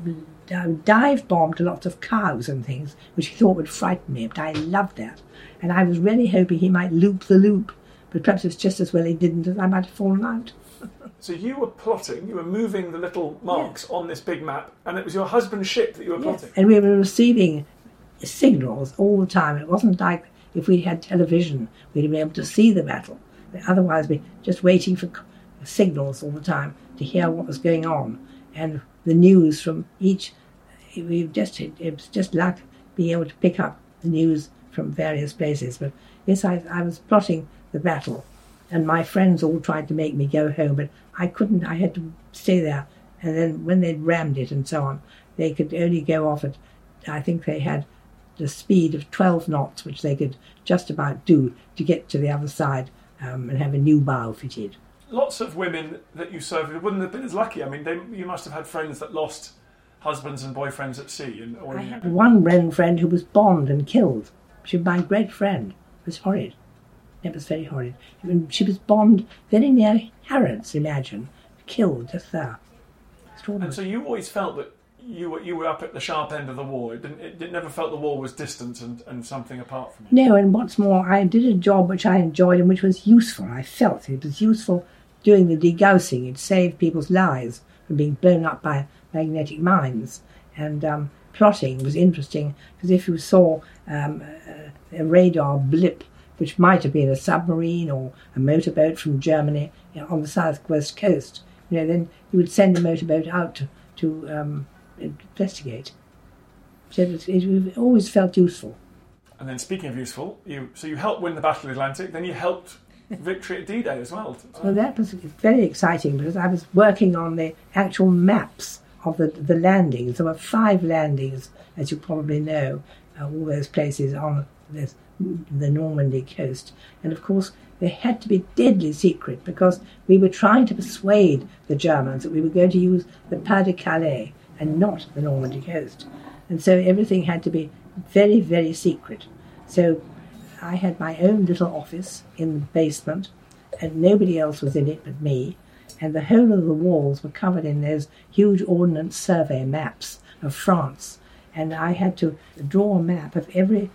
dive bombed lots of cows and things, which he thought would frighten me, but I loved that. And I was really hoping he might loop the loop, but perhaps it's just as well he didn't, as I might have fallen out. So you were plotting, you were moving the little marks yes. on this big map, and it was your husband's ship that you were yes. plotting. And we were receiving signals all the time. It wasn't like if we had television, we'd be able to see the battle. Otherwise, we'd be just waiting for signals all the time to hear what was going on. And the news from each, we just it was just like being able to pick up the news from various places. But yes, I, I was plotting the battle. And my friends all tried to make me go home, but I couldn't. I had to stay there. And then when they'd rammed it and so on, they could only go off at, I think they had the speed of twelve knots, which they could just about do to get to the other side um, and have a new bow fitted. Lots of women that you served with wouldn't have been as lucky. I mean, they, you must have had friends that lost husbands and boyfriends at sea. And, or I had one friend who was bombed and killed. She was my great friend. It was horrid. It was very horrid. She was bombed very near Harrods, imagine, killed just there. And so you always felt that you were you were up at the sharp end of the war. It didn't. It, it never felt the war was distant and, and something apart from you. No, and what's more, I did a job which I enjoyed and which was useful. I felt it was useful doing the degaussing. It saved people's lives from being blown up by magnetic mines. And um, plotting was interesting because if you saw um, a, a radar blip, which might have been a submarine or a motorboat from Germany, you know, on the southwest coast, you know, then you would send a motorboat out to, to um, investigate. So it, was, it always felt useful. And then, speaking of useful, you so you helped win the Battle of the Atlantic. Then you helped victory at D-Day as well. Well, that was very exciting because I was working on the actual maps of the the landings. There were five landings, as you probably know, uh, all those places on this. The Normandy coast, and of course they had to be deadly secret because we were trying to persuade the Germans that we were going to use the Pas de Calais and not the Normandy coast, and so everything had to be very, very secret. So I had my own little office in the basement, and nobody else was in it but me, and the whole of the walls were covered in those huge ordnance survey maps of France, and I had to draw a map of every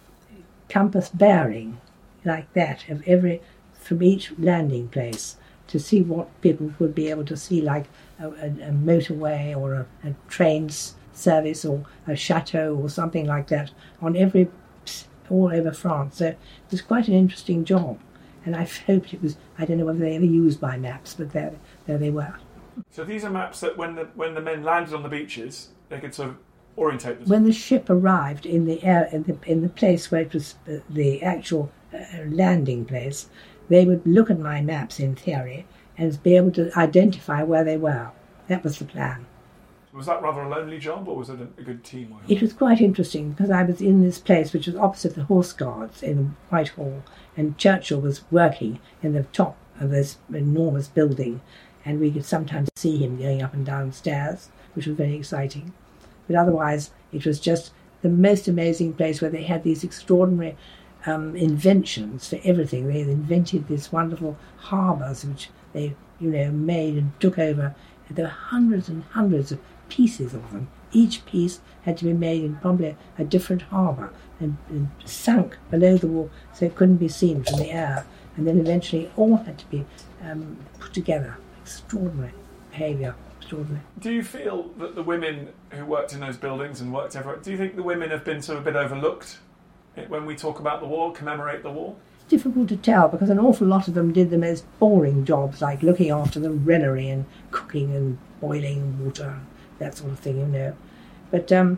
compass bearing like that of every from each landing place to see what people would be able to see, like a, a, a motorway or a, a train service or a chateau or something like that on every all over France. So it was quite an interesting job, and I hoped it was. I don't know whether they ever used my maps, but there there they were. So these are maps that when the when the men landed on the beaches, they could sort of orientate them. When the ship arrived in the air, in the in the place where it was uh, the actual uh, landing place, they would look at my maps in theory and be able to identify where they were. That was the plan. Was that rather a lonely job, or was it a, a good team? It was quite interesting because I was in this place which was opposite the Horse Guards in Whitehall, and Churchill was working in the top of this enormous building, and we could sometimes see him going up and down stairs, which was very exciting. But otherwise, it was just the most amazing place where they had these extraordinary um, inventions for everything. They invented these wonderful harbours, which they, you know, made and took over. There were hundreds and hundreds of pieces of them. Each piece had to be made in probably a different harbour and, and sunk below the wall so it couldn't be seen from the air. And then eventually all had to be um, put together. Extraordinary behaviour. Do you feel that the women who worked in those buildings and worked everywhere, do you think the women have been sort of a bit overlooked when we talk about the war, commemorate the war? It's difficult to tell because an awful lot of them did the most boring jobs, like looking after the granary and cooking and boiling water, that sort of thing, you know. But um,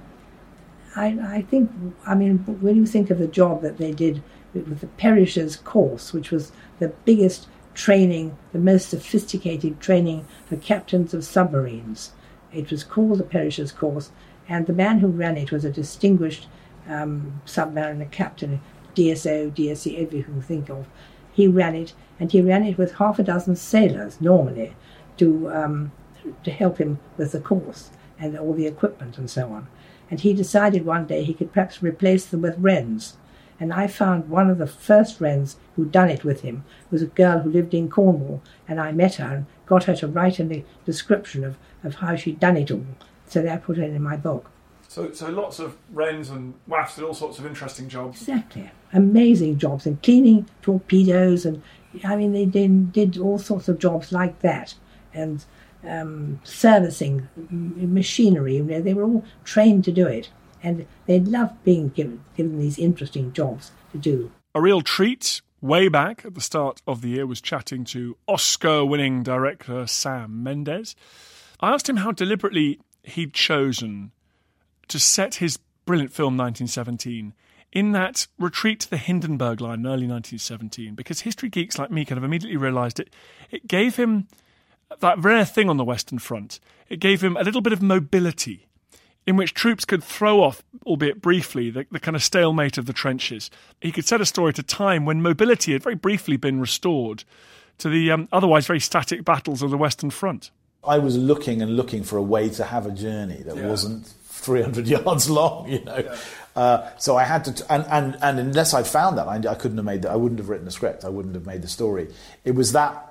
I, I think, I mean, when you think of the job that they did with the Perishers course, which was the biggest training, the most sophisticated training for captains of submarines. It was called the Perisher's Course, and the man who ran it was a distinguished um, submariner captain, D S O, D S C, everything you think of. He ran it, and he ran it with half a dozen sailors, normally, to um, to help him with the course and all the equipment and so on. And he decided one day he could perhaps replace them with wrens. And I found one of the first wrens who'd done it with him was a girl who lived in Cornwall, and I met her and got her to write a description of, of how she'd done it all. So I put it in my book. So, so lots of wrens and wafts did all sorts of interesting jobs. Exactly. Amazing jobs, and cleaning torpedoes, and I mean, they did, did all sorts of jobs like that, and um, servicing machinery. You know, they were all trained to do it, and they loved being given, given these interesting jobs to do. A real treat way back at the start of the year was chatting to Oscar-winning director Sam Mendes. I asked him how deliberately he'd chosen to set his brilliant film nineteen seventeen in that retreat to the Hindenburg Line in early nineteen seventeen, because history geeks like me kind of immediately realised it. It gave him that rare thing on the Western Front. It gave him a little bit of mobility in which troops could throw off, albeit briefly, the, the kind of stalemate of the trenches. He could set a story at a time when mobility had very briefly been restored to the um, otherwise very static battles of the Western Front. I was looking and looking for a way to have a journey that yeah. wasn't three hundred yards long, you know. Yeah. Uh, so I had to, t- and, and, and unless I'd found that, I, I couldn't have made that. I wouldn't have written the script. I wouldn't have made the story. It was that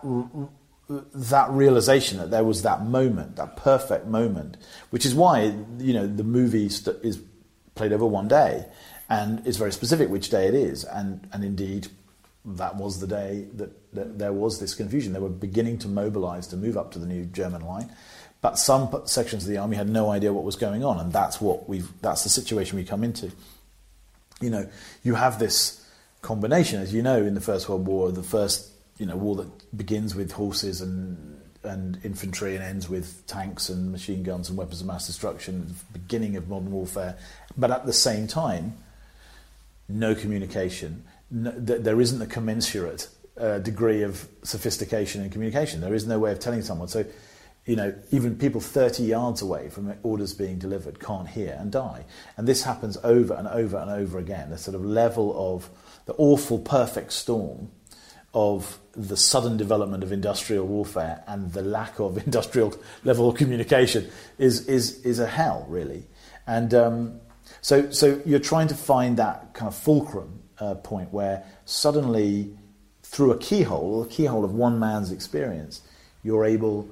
that realization that there was that moment, that perfect moment, which is why, you know, the movie st- is played over one day, and it's very specific which day it is, and and indeed, that was the day that, that there was this confusion. They were beginning to mobilise to move up to the new German line. But some sections of the army had no idea what was going on, and that's what we've. That's the situation we come into. You know, you have this combination, as you know, in the First World War, the first, you know, war that begins with horses and and infantry and ends with tanks and machine guns and weapons of mass destruction, the beginning of modern warfare. But at the same time, no communication. No, th- there isn't a commensurate uh, degree of sophistication in communication. There is no way of telling someone. So, you know, even people thirty yards away from orders being delivered can't hear and die. And this happens over and over and over again. The sort of level of the awful perfect storm of the sudden development of industrial warfare and the lack of industrial level of communication is is is a hell, really. And um, so so you're trying to find that kind of fulcrum uh, point where suddenly, through a keyhole, a keyhole of one man's experience, you're able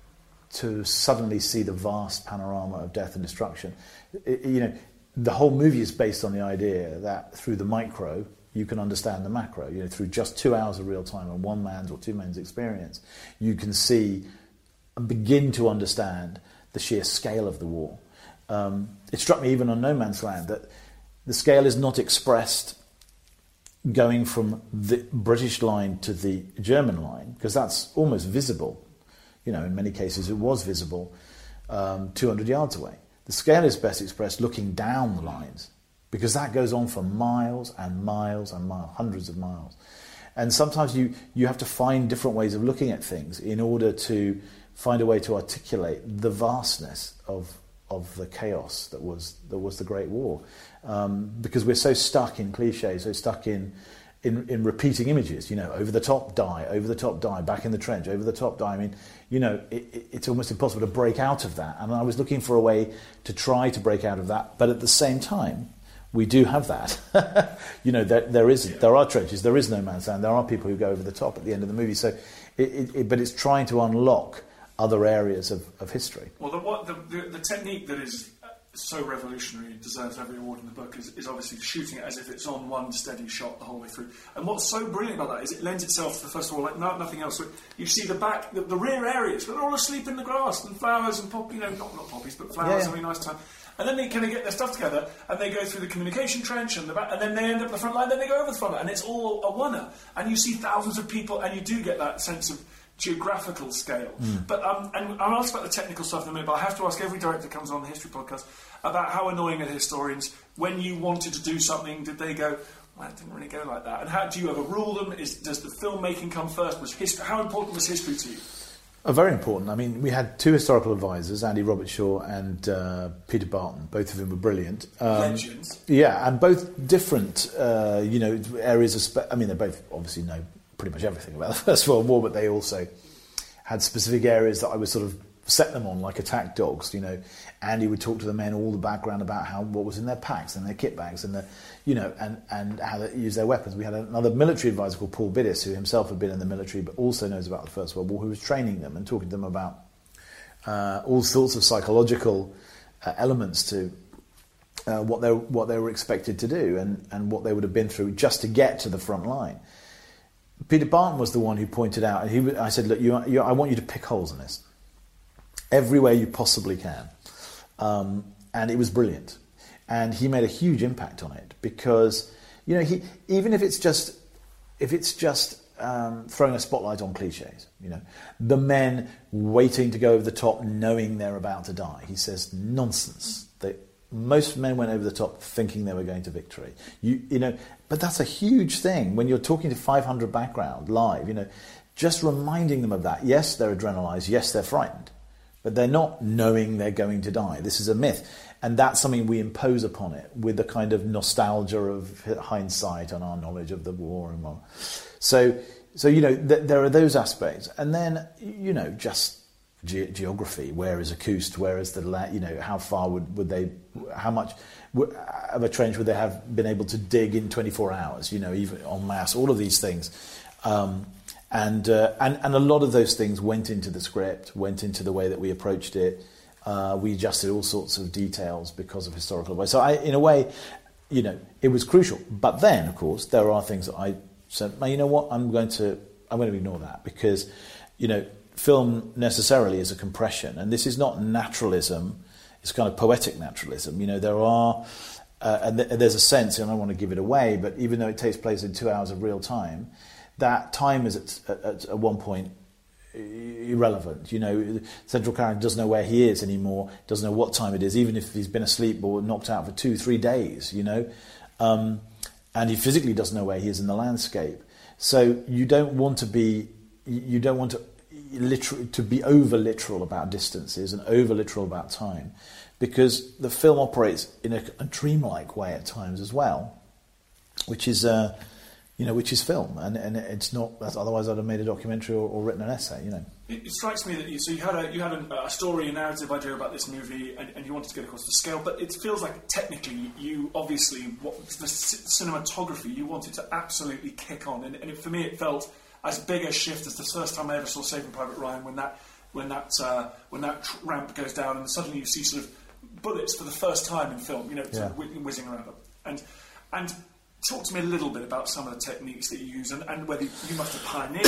to suddenly see the vast panorama of death and destruction. It, you know, the whole movie is based on the idea that through the micro, you can understand the macro. You know, through just two hours of real time and one man's or two men's experience, you can see and begin to understand the sheer scale of the war. Um, it struck me even on No Man's Land that the scale is not expressed going from the British line to the German line, because that's almost visible. You know, in many cases it was visible um, two hundred yards away. The scale is best expressed looking down the lines, because that goes on for miles and miles and miles, hundreds of miles. And sometimes you, you have to find different ways of looking at things in order to find a way to articulate the vastness of of the chaos that was that was the Great War. Um, because we're so stuck in cliches, so stuck in In, in repeating images, you know, over the top, die, over the top, die, back in the trench, over the top, die. I mean, you know, it, it, it's almost impossible to break out of that. And I was looking for a way to try to break out of that. But at the same time, we do have that. you know, there, there is, there are trenches, there is no man's land, there are people who go over the top at the end of the movie. So, it, it, it, but it's trying to unlock other areas of, of history. Well, the, what, the, the, the technique that is so revolutionary, deserves every award in the book, is, is obviously shooting it as if it's on one steady shot the whole way through. And what's so brilliant about that is it lends itself to, first of all, like no, nothing else. So you see the back, the, the rear areas, they're all asleep in the grass, and flowers and pop, you know, not, not poppies, but flowers, yeah. having a nice time. And then they kind of get their stuff together, and they go through the communication trench, and the back, and then they end up the front line, then they go over the front line, and it's all a oneer. And you see thousands of people, and you do get that sense of geographical scale. Mm. But um, and I'll ask about the technical stuff in a minute, but I have to ask every director that comes on the History Podcast about how annoying are historians. When you wanted to do something, did they go, well, that didn't really go like that. And how do you overrule them? Is does the filmmaking come first? Was history, how important was history to you? Oh, very important. I mean, we had two historical advisors, Andy Robertshaw and uh, Peter Barton. Both of them were brilliant. Um, Legends. Yeah, and both different, uh, you know, areas of... Spe- I mean, they both obviously know pretty much everything about the First World War, but they also had specific areas that I would sort of set them on, like attack dogs, you know. Andy would talk to the men all the background about how what was in their packs and their kit bags and the, you know, and, and how they use their weapons. We had another military advisor called Paul Biddis, who himself had been in the military but also knows about the First World War, who was training them and talking to them about uh, all sorts of psychological uh, elements to uh, what they what they were expected to do and, and what they would have been through just to get to the front line. Peter Barton was the one who pointed out, and he, I said, look, you, you, I want you to pick holes in this. Every way you possibly can. Um, and it was brilliant. And he made a huge impact on it because, you know, he even if it's just if it's just um, throwing a spotlight on cliches, you know, the men waiting to go over the top knowing they're about to die. He says, nonsense. They, most men went over the top thinking they were going to victory. You, you know, but that's a huge thing when you're talking to five hundred background live, you know, just reminding them of that. Yes, they're adrenalized. Yes, they're frightened. But they're not knowing they're going to die. This is a myth. And that's something we impose upon it with the kind of nostalgia of hindsight and our knowledge of the war. and all. So, so you know, th- there are those aspects. And then, you know, just ge- geography. Where is Acoust? Where is the, la- you know, how far would, would they, how much w- of a trench would they have been able to dig in twenty-four hours, you know, even en masse, all of these things. Um, And, uh, and and a lot of those things went into the script, went into the way that we approached it. Uh, we adjusted all sorts of details because of historical advice. So, I, in a way, you know, it was crucial. But then, of course, there are things that I said, well, you know what, I'm going to I'm going to ignore that because, you know, film necessarily is a compression, and this is not naturalism. It's kind of poetic naturalism. You know, there are uh, and th- there's a sense, and I don't want to give it away, but even though it takes place in two hours of real time. That time is at, at, at one point irrelevant. You know, the central character doesn't know where he is anymore, doesn't know what time it is, even if he's been asleep or knocked out for two, three days, you know. Um, and he physically doesn't know where he is in the landscape. So you don't want to be, you don't want to, literal, to be over-literal about distances and over-literal about time, because the film operates in a, a dreamlike way at times as well, which is... Uh, You know, which is film, and, and it's not. Otherwise, I'd have made a documentary or, or written an essay. You know, it, it strikes me that you, so you had a you had a, a story, a narrative idea about this movie, and, and you wanted to get across the scale. But it feels like technically, you obviously what the c- cinematography you wanted to absolutely kick on, and, and it, for me, it felt as big a shift as the first time I ever saw Saving Private Ryan, when that when that uh, when that tr- ramp goes down, and suddenly you see sort of bullets for the first time in film. You know, yeah. sort of wh- whizzing around them, and and. Talk to me a little bit about some of the techniques that you use and, and whether you must have pioneered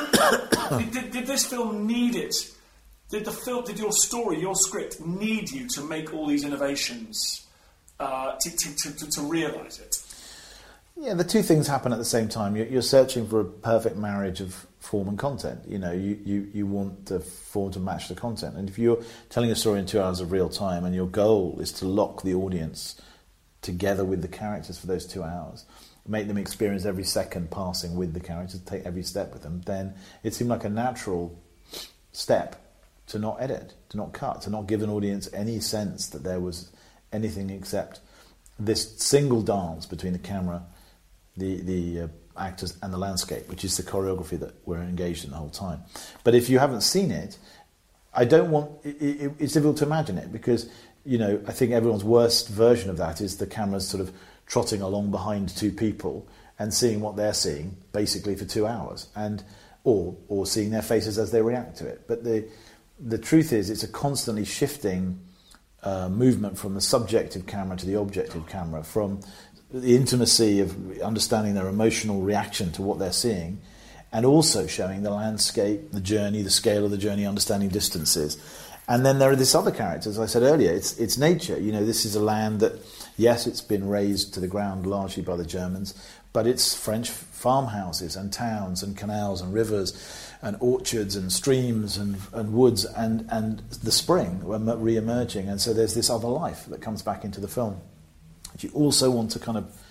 it. did, did, did this film need it? Did the film, did your story, your script need you to make all these innovations uh, to, to, to, to realise it? Yeah, the two things happen at the same time. You're, you're searching for a perfect marriage of form and content. You know, you, you, you want the form to match the content. And if you're telling a story in two hours of real time and your goal is to lock the audience together with the characters for those two hours, make them experience every second passing with the characters, take every step with them, then it seemed like a natural step to not edit, to not cut, to not give an audience any sense that there was anything except this single dance between the camera, the the uh, actors and the landscape, which is the choreography that we're engaged in the whole time. But if you haven't seen it, I don't want... It, it, it's difficult to imagine it because... You know, I think everyone's worst version of that is the camera's sort of trotting along behind two people and seeing what they're seeing, basically for two hours, and or or seeing their faces as they react to it. But the the truth is, it's a constantly shifting uh, movement from the subjective camera to the objective camera, from the intimacy of understanding their emotional reaction to what they're seeing, and also showing the landscape, the journey, the scale of the journey, understanding distances. And then there are this other character, as I said earlier, it's it's nature. You know, this is a land that, yes, it's been razed to the ground largely by the Germans, but it's French farmhouses and towns and canals and rivers and orchards and streams and, and woods and, and the spring re-emerging. And so there's this other life that comes back into the film. But you also want to kind of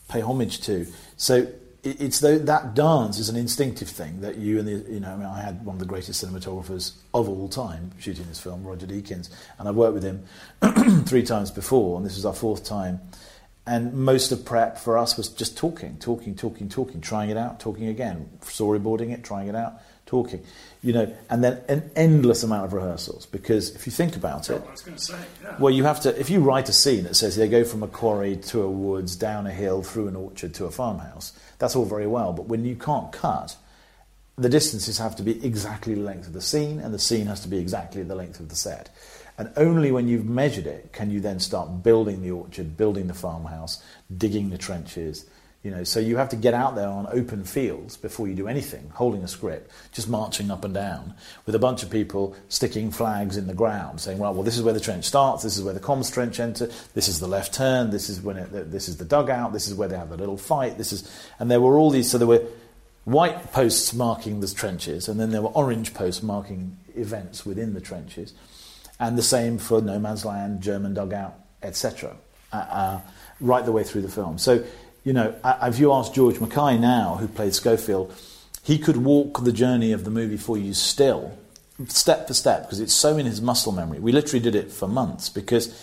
pay homage to. So it, it's though that dance is an instinctive thing that you and the, you know, I mean, I had one of the greatest cinematographers of all time shooting this film, Roger Deakins, and I've worked with him three times before, and this was our fourth time. And most of prep for us was just talking, talking, talking, talking, trying it out, talking again, storyboarding it, trying it out, talking, you know, and then an endless amount of rehearsals. Because if you think about it, I was going to say, yeah. well, you have to. If you write a scene that says they go from a quarry to a woods, down a hill, through an orchard to a farmhouse, that's all very well. But when you can't cut, the distances have to be exactly the length of the scene, and the scene has to be exactly the length of the set. And only when you've measured it can you then start building the orchard, building the farmhouse, digging the trenches. You know, so you have to get out there on open fields before you do anything, holding a script, just marching up and down with a bunch of people sticking flags in the ground, saying, "Right, well, this is where the trench starts. This is where the comms trench enter. This is the left turn. This is when it, this is the dugout. This is where they have the little fight. This is," and there were all these. So there were white posts marking the trenches, and then there were orange posts marking events within the trenches. And the same for No Man's Land, German dugout, et cetera, uh, uh, right the way through the film. So, you know, if you ask George Mackay now, who played Schofield, he could walk the journey of the movie for you still, step for step, because it's so in his muscle memory. We literally did it for months because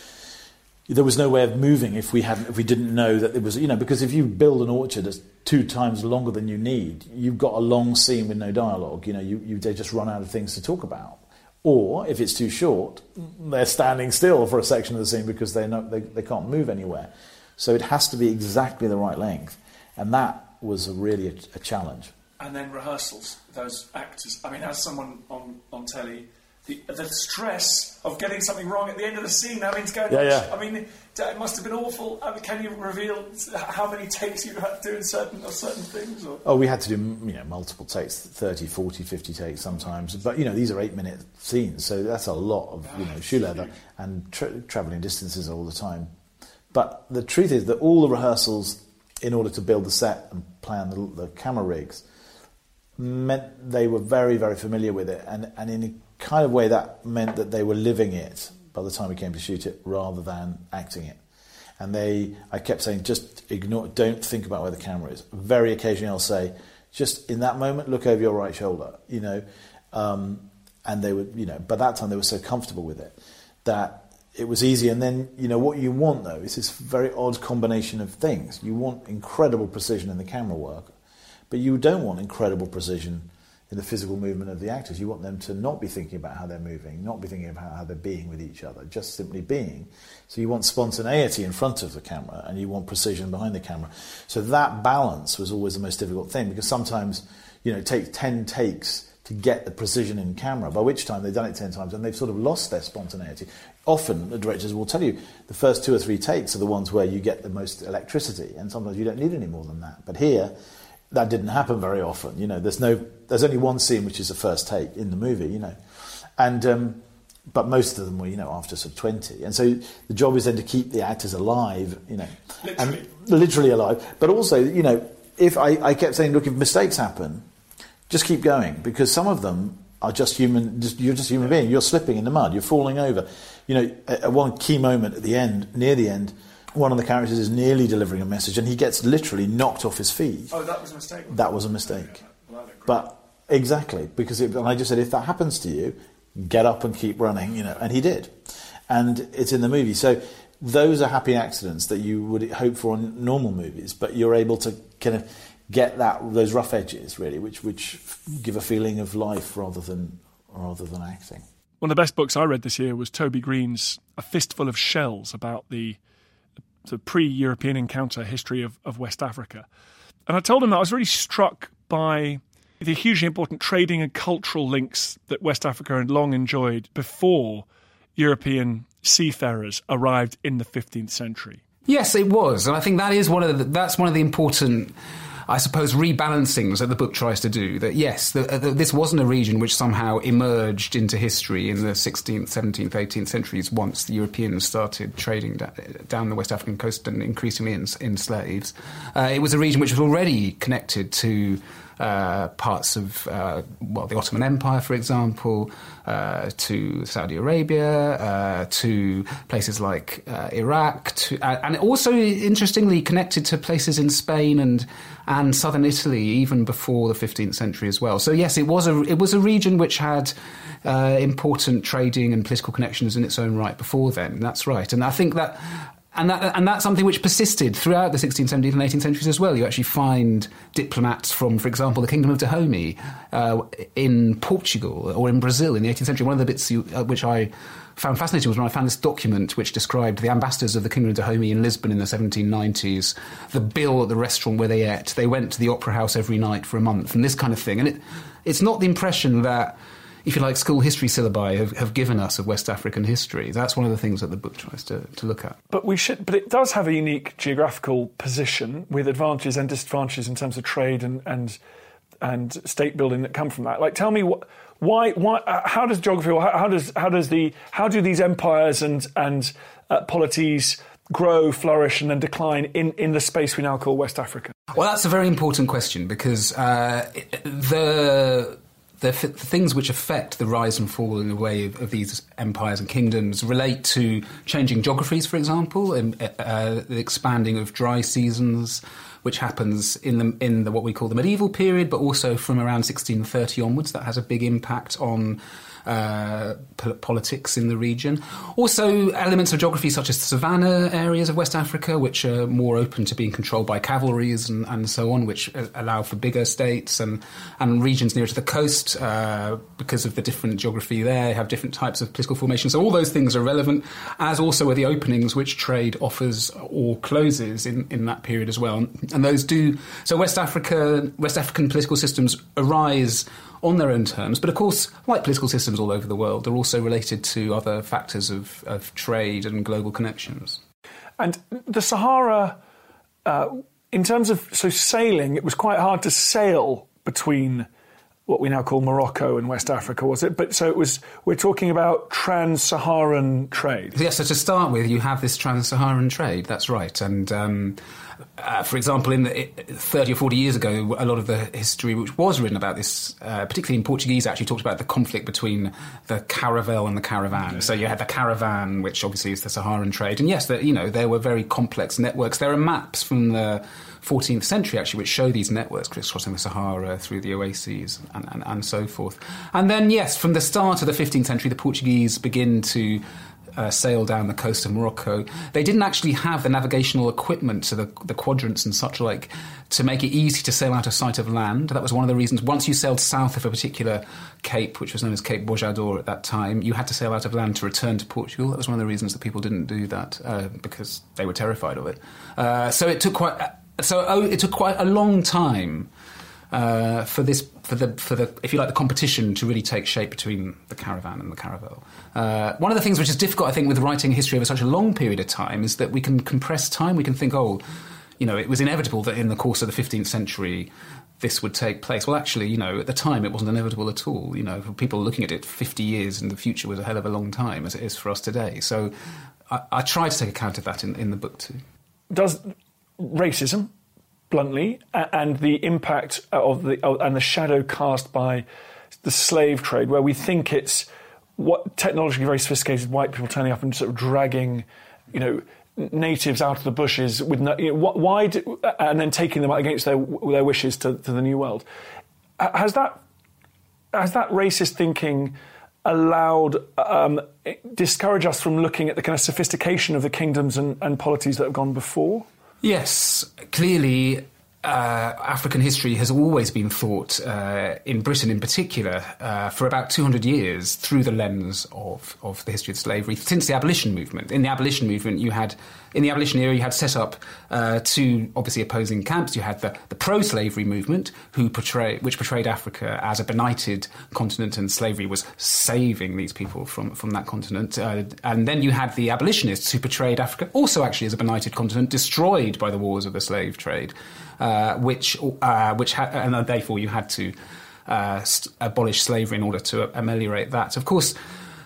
there was no way of moving if we hadn't, if we didn't know that it was, you know, because if you build an orchard that's two times longer than you need, you've got a long scene with no dialogue. You know, you, you they just run out of things to talk about. Or, if it's too short, they're standing still for a section of the scene because they know they, they can't move anywhere. So it has to be exactly the right length. And that was a really a, a challenge. And then rehearsals, those actors. I mean, as someone on, on telly, the, the stress of getting something wrong at the end of the scene, having to go... Yeah, yeah. I mean, it must have been awful. I mean, can you reveal how many takes you had to do in certain, or certain things? Or? Oh, we had to do, you know, multiple takes, thirty, forty, fifty takes sometimes. But, you know, these are eight-minute scenes, so that's a lot of, you know, shoe leather and tra- travelling distances all the time. But the truth is that all the rehearsals, in order to build the set and plan the, the camera rigs, meant they were very, very familiar with it. And, and in a kind of way that meant that they were living it by the time we came to shoot it rather than acting it. And they, I kept saying, just ignore, don't think about where the camera is. Very occasionally I'll say, just in that moment, look over your right shoulder, you know. Um, and they would, you know, by that time they were so comfortable with it that it was easy. And then, you know, what you want, though, is this very odd combination of things. You want incredible precision in the camera work, but you don't want incredible precision in the physical movement of the actors. You want them to not be thinking about how they're moving, not be thinking about how they're being with each other, just simply being. So you want spontaneity in front of the camera, and you want precision behind the camera. So that balance was always the most difficult thing, because sometimes, you know, it takes ten takes to get the precision in camera, by which time they've done it ten times and they've sort of lost their spontaneity. Often the directors will tell you the first two or three takes are the ones where you get the most electricity, and sometimes you don't need any more than that. But here, that didn't happen very often. You know, there's no, there's only one scene which is a first take in the movie, you know, and um, but most of them were, you know, after sort of twenty, and so the job is then to keep the actors alive, you know, literally. and literally alive. But also, you know, if I, I kept saying, look, if mistakes happen, just keep going, because some of them are just human. Just, you're just a human being. You're slipping in the mud. You're falling over. You know, at, at one key moment at the end, near the end, one of the characters is nearly delivering a message and he gets literally knocked off his feet. Oh, that was a mistake. That was a mistake. But exactly, because it, and I just said, if that happens to you, get up and keep running, you know, and he did. And it's in the movie. So those are happy accidents that you would hope for in normal movies, but you're able to kind of get that those rough edges, really, which which give a feeling of life rather than rather than acting. One of the best books I read this year was Toby Green's A Fistful of Shells, about the the pre-European encounter history of, of West Africa. And I told him that I was really struck by the hugely important trading and cultural links that West Africa had long enjoyed before European seafarers arrived in the fifteenth century. Yes, it was. And I think that is one of the, that's one of the important, I suppose, rebalancings that the book tries to do. That, yes, the, the, this wasn't a region which somehow emerged into history in the sixteenth, seventeenth, eighteenth centuries once the Europeans started trading da- down the West African coast and increasingly in, in slaves. Uh, it was a region which was already connected to uh, parts of, uh, well, the Ottoman Empire, for example, uh, to Saudi Arabia, uh, to places like uh, Iraq, to, uh, and also, interestingly, connected to places in Spain and and southern Italy, even before the fifteenth century as well. So yes, it was a it was a region which had uh, important trading and political connections in its own right before then. That's right, and I think that. And that, and that's something which persisted throughout the sixteenth, seventeenth and eighteenth centuries as well. You actually find diplomats from, for example, the Kingdom of Dahomey uh, in Portugal or in Brazil in the eighteenth century. One of the bits you, uh, which I found fascinating was when I found this document which described the ambassadors of the Kingdom of Dahomey in Lisbon in the seventeen nineties, the bill at the restaurant where they ate. They went to the opera house every night for a month and this kind of thing. And it, it's not the impression that, if you like, school history syllabi have, have given us of West African history. That's one of the things that the book tries to, to look at. But we should. But it does have a unique geographical position with advantages and disadvantages in terms of trade and and, and state building that come from that. Like, tell me what, why, why, uh, how does geography, or how, how does how does the how do these empires and and uh, polities grow, flourish, and then decline in, in the space we now call West Africa? Well, that's a very important question because uh, the. The, f- the things which affect the rise and fall in the way of, of these empires and kingdoms relate to changing geographies, for example, and uh, the expanding of dry seasons, which happens in the in the what we call the medieval period, but also from around sixteen thirty onwards. That has a big impact on uh, po- politics in the region. Also, elements of geography such as the savanna areas of West Africa, which are more open to being controlled by cavalries and, and so on, which allow for bigger states, and, and regions nearer to the coast, uh, because of the different geography there, have different types of political formation. So all those things are relevant, as also are the openings which trade offers or closes in, in that period as well. And those do... So West Africa, West African political systems arise on their own terms, but of course, like political systems all over the world, they're also related to other factors of, of trade and global connections. And the Sahara, uh, in terms of so sailing, it was quite hard to sail between what we now call Morocco and West Africa, was it? But so it was. We're talking about trans-Saharan trade. Yes. So to start with, you have this trans-Saharan trade. That's right, and. Um, Uh, for example, in the, thirty or forty years ago, a lot of the history which was written about this, uh, particularly in Portuguese, actually talked about the conflict between the caravel and the caravan. So you had the caravan, which obviously is the Saharan trade. And yes, there, you know, there were very complex networks. There are maps from the fourteenth century, actually, which show these networks crisscrossing the Sahara through the oases and, and, and so forth. And then, yes, from the start of the fifteenth century, the Portuguese begin to Uh, sail down the coast of Morocco. They didn't actually have the navigational equipment, so the, the quadrants and such like, to make it easy to sail out of sight of land. That was one of the reasons. Once you sailed south of a particular cape, which was known as Cape Bojador at that time, you had to sail out of land to return to Portugal. That was one of the reasons that people didn't do that, uh, because they were terrified of it. Uh, so it took quite. So oh, it took quite a long time. Uh, for this, for the, for the, if you like, the competition to really take shape between the caravan and the caravel. Uh, one of the things which is difficult, I think, with writing history over such a long period of time is that we can compress time. We can think, oh, you know, it was inevitable that in the course of the fifteenth century this would take place. Well, actually, you know, at the time it wasn't inevitable at all. You know, for people looking at it, fifty years in the future was a hell of a long time, as it is for us today. So I, I try to take account of that in, in the book too. Does racism, bluntly, and the impact of the and the shadow cast by the slave trade, where we think it's what technologically very sophisticated white people turning up and sort of dragging, you know, natives out of the bushes with no, you know, why do, and then taking them out against their their wishes to, to the New World. Has that has that racist thinking allowed um, discourage us from looking at the kind of sophistication of the kingdoms and, and polities that have gone before? Yes, clearly uh, African history has always been thought, uh, in Britain in particular, uh, for about two hundred years through the lens of, of the history of slavery, since the abolition movement. In the abolition movement, you had, in the abolition era, you had set up uh, two obviously opposing camps. You had the, the pro-slavery movement, who portray, which portrayed Africa as a benighted continent, and slavery was saving these people from, from that continent. Uh, and then you had the abolitionists, who portrayed Africa also actually as a benighted continent, destroyed by the wars of the slave trade. Uh, which, uh, which, ha- and therefore you had to uh, st- abolish slavery in order to ameliorate that. Of course,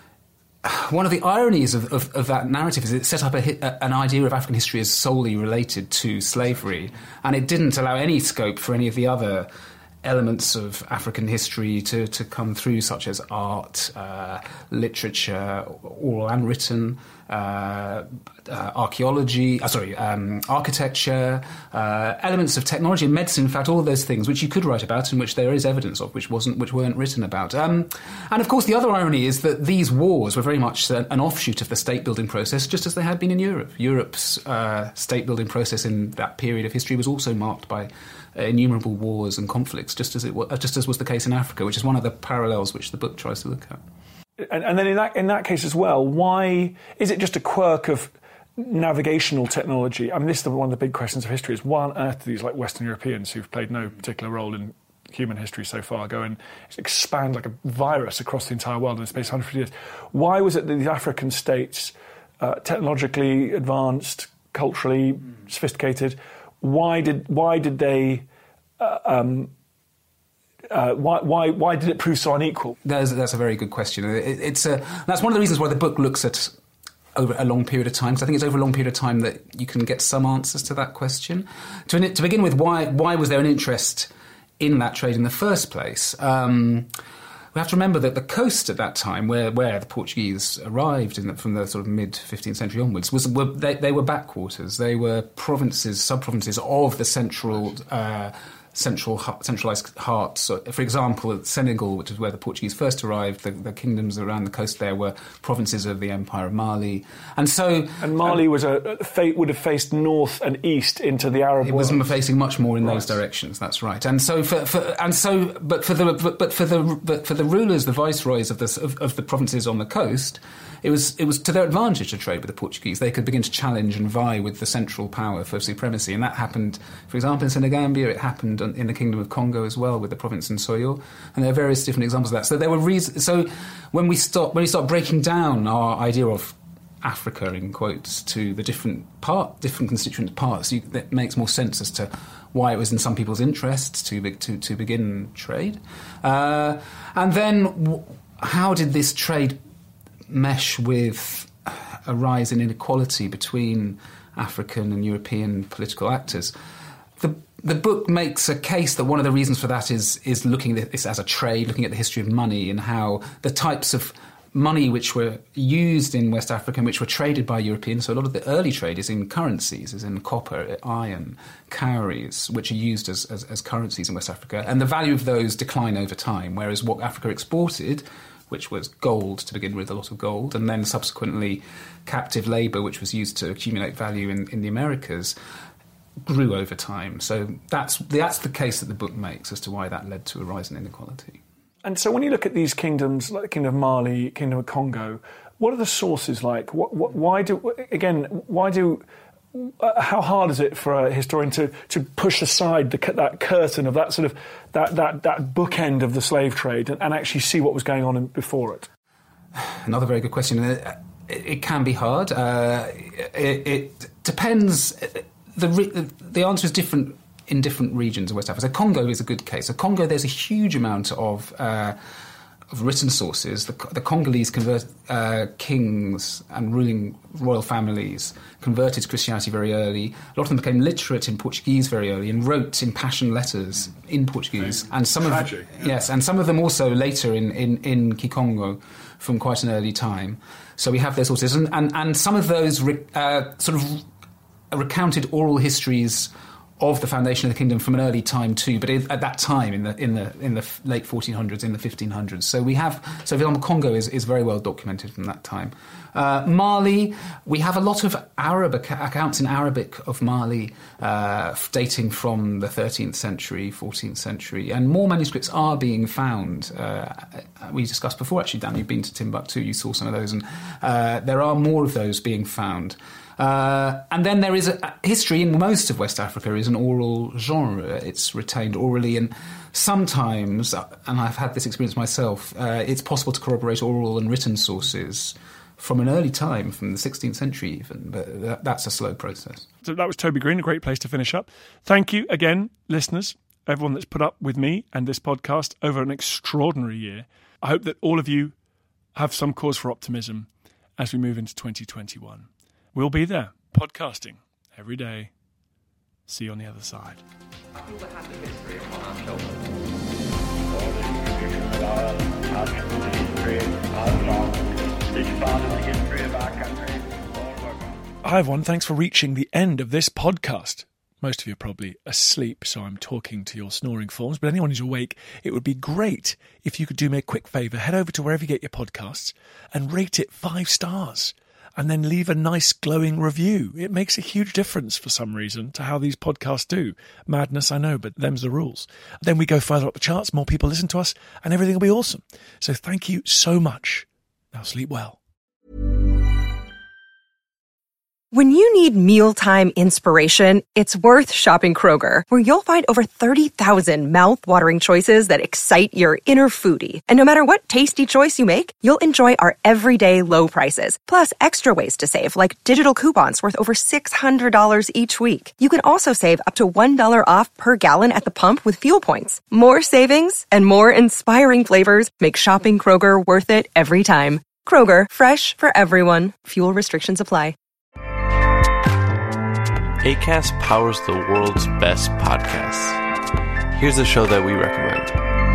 one of the ironies of, of, of that narrative is it set up a, a, an idea of African history as solely related to slavery, and it didn't allow any scope for any of the other elements of African history to, to come through, such as art, uh, literature, oral and written, uh, uh, archaeology, uh, sorry, um, architecture, uh, elements of technology and medicine. In fact, all of those things which you could write about and which there is evidence of, which wasn't, which weren't written about. Um, and of course, the other irony is that these wars were very much an offshoot of the state-building process, just as they had been in Europe. Europe's uh, state-building process in that period of history was also marked by innumerable wars and conflicts, just as it was, just as was the case in Africa, which is one of the parallels which the book tries to look at. And, and then in that in that case as well, why is it just a quirk of navigational technology? I mean, this is the, one of the big questions of history: is why on earth do these like Western Europeans who've played no particular role in human history so far go and expand like a virus across the entire world in the space of one hundred years? Why was it that these African states, uh, technologically advanced, culturally mm. sophisticated, why did why did they uh, um, uh, why why why did it prove so unequal? That's that's a very good question. It, it's a, that's one of the reasons why the book looks at over a long period of time, because I think it's over a long period of time that you can get some answers to that question. To, to begin with, why why was there an interest in that trade in the first place? Um, we have to remember that the coast at that time, where, where the Portuguese arrived in the, from the sort of mid fifteenth century onwards, was were, they, they were backwaters. They were provinces, sub-provinces of the central uh, central centralised heart. So, for example, Senegal, which is where the Portuguese first arrived, the, the kingdoms around the coast there were provinces of the Empire of Mali, and so and Mali um, was a fate would have faced north and east into the Arab it world. It was facing much more in right. those directions. That's right. And so for, for and so but for the but, but for the but for the rulers, the viceroys of the of, of the provinces on the coast, it was it was to their advantage to trade with the Portuguese. They could begin to challenge and vie with the central power for supremacy, and that happened, for example, in Senegambia. It happened in the Kingdom of Congo as well, with the province in Soyo, and there are various different examples of that. So there were reasons. So when we start when we start breaking down our idea of Africa in quotes to the different part, different constituent parts, you, that makes more sense as to why it was in some people's interests to be, to to begin trade, uh, and then w- how did this trade mesh with a rise in inequality between African and European political actors? The the book makes a case that one of the reasons for that is is looking at this as a trade, looking at the history of money and how the types of money which were used in West Africa and which were traded by Europeans. So a lot of the early trade is in currencies, is in copper, iron, cowries, which are used as, as, as currencies in West Africa. And the value of those decline over time, whereas what Africa exported, which was gold to begin with, a lot of gold, and then subsequently captive labour, which was used to accumulate value in, in the Americas, grew over time. So that's that's the case that the book makes as to why that led to a rise in inequality. And so when you look at these kingdoms, like the Kingdom of Mali, Kingdom of Congo, what are the sources like? What, what, why do, again, why do, uh, how hard is it for a historian to, to push aside the, that curtain of that sort of, that, that, that bookend of the slave trade and, and actually see what was going on in, before it? Another very good question. It, it can be hard. Uh, it, it depends. The, the the answer is different in different regions of West Africa. So Congo is a good case. So Congo, there's a huge amount of uh, of written sources. The, the Congolese convert, uh, kings and ruling royal families converted to Christianity very early. A lot of them became literate in Portuguese very early and wrote impassioned letters in Portuguese. And some Tragic, of yeah. yes, and some of them also later in in, in Kikongo from quite an early time. So we have those sources, and and, and some of those re, uh, sort of recounted oral histories of the foundation of the kingdom from an early time too, but at that time in the in the in the late fourteen hundreds, in the fifteen hundreds. So we have, so for example, Congo is, is very well documented from that time. Uh, Mali, we have a lot of Arab accounts in Arabic of Mali, uh, dating from the thirteenth century, fourteenth century, and more manuscripts are being found. Uh, we discussed before, actually, Dan, you've been to Timbuktu, you saw some of those, and uh, there are more of those being found. Uh, and then there is a history in most of West Africa is an oral genre. It's retained orally, and sometimes, and I've had this experience myself, uh, it's possible to corroborate oral and written sources from an early time, from the sixteenth century even, but that, that's a slow process. So that was Toby Green, a great place to finish up. Thank you again, listeners, everyone that's put up with me and this podcast over an extraordinary year. I hope that all of you have some cause for optimism as we move into twenty twenty-one. We'll be there, podcasting every day, See you on the other side. Hi everyone, thanks for reaching the end of this podcast. Most of you are probably asleep, so I'm talking to your snoring forms, but anyone who's awake, it would be great if you could do me a quick favour. Head over to wherever you get your podcasts and rate it five stars. And then leave a nice glowing review. It makes a huge difference for some reason to how these podcasts do. Madness, I know, but them's the rules. Then we go further up the charts, more people listen to us, and everything will be awesome. So thank you so much. Now sleep well. When you need mealtime inspiration, it's worth shopping Kroger, where you'll find over thirty thousand mouth-watering choices that excite your inner foodie. And no matter what tasty choice you make, you'll enjoy our everyday low prices, plus extra ways to save, like digital coupons worth over six hundred dollars each week. You can also save up to one dollar off per gallon at the pump with fuel points. More savings and more inspiring flavors make shopping Kroger worth it every time. Kroger, fresh for everyone. Fuel restrictions apply. Acast powers the world's best podcasts. Here's a show that we recommend.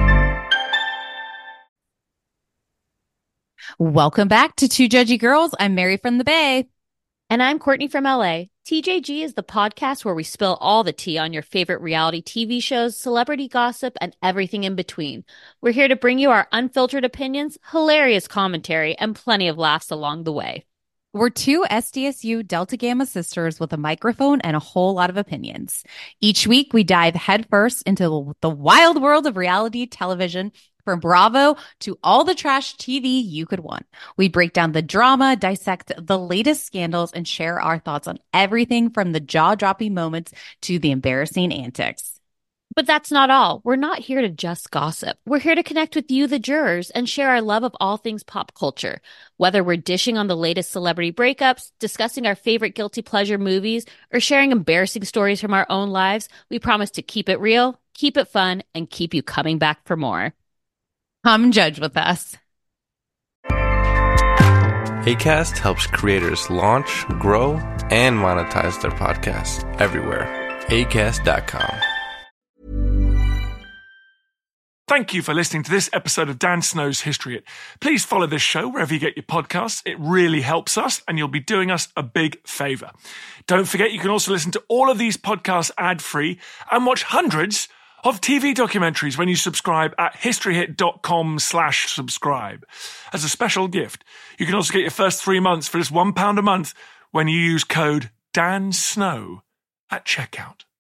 Welcome back to Two Judgy Girls. I'm Mary from the Bay. And I'm Courtney from L A. T J G is the podcast where we spill all the tea on your favorite reality T V shows, celebrity gossip, and everything in between. We're here to bring you our unfiltered opinions, hilarious commentary, and plenty of laughs along the way. We're two S D S U Delta Gamma sisters with a microphone and a whole lot of opinions. Each week, we dive headfirst into the wild world of reality television, from Bravo to all the trash T V you could want. We break down the drama, dissect the latest scandals, and share our thoughts on everything from the jaw-dropping moments to the embarrassing antics. But that's not all. We're not here to just gossip. We're here to connect with you, the jurors, and share our love of all things pop culture. Whether we're dishing on the latest celebrity breakups, discussing our favorite guilty pleasure movies, or sharing embarrassing stories from our own lives, we promise to keep it real, keep it fun, and keep you coming back for more. Come judge with us. Acast helps creators launch, grow, and monetize their podcasts everywhere. Acast dot com. Thank you for listening to this episode of Dan Snow's History Hit. Please follow this show wherever you get your podcasts. It really helps us, and you'll be doing us a big favour. Don't forget, you can also listen to all of these podcasts ad-free and watch hundreds of T V documentaries when you subscribe at historyhit.com slash subscribe. As a special gift, you can also get your first three months for just one pound a month when you use code DANSNOW at checkout.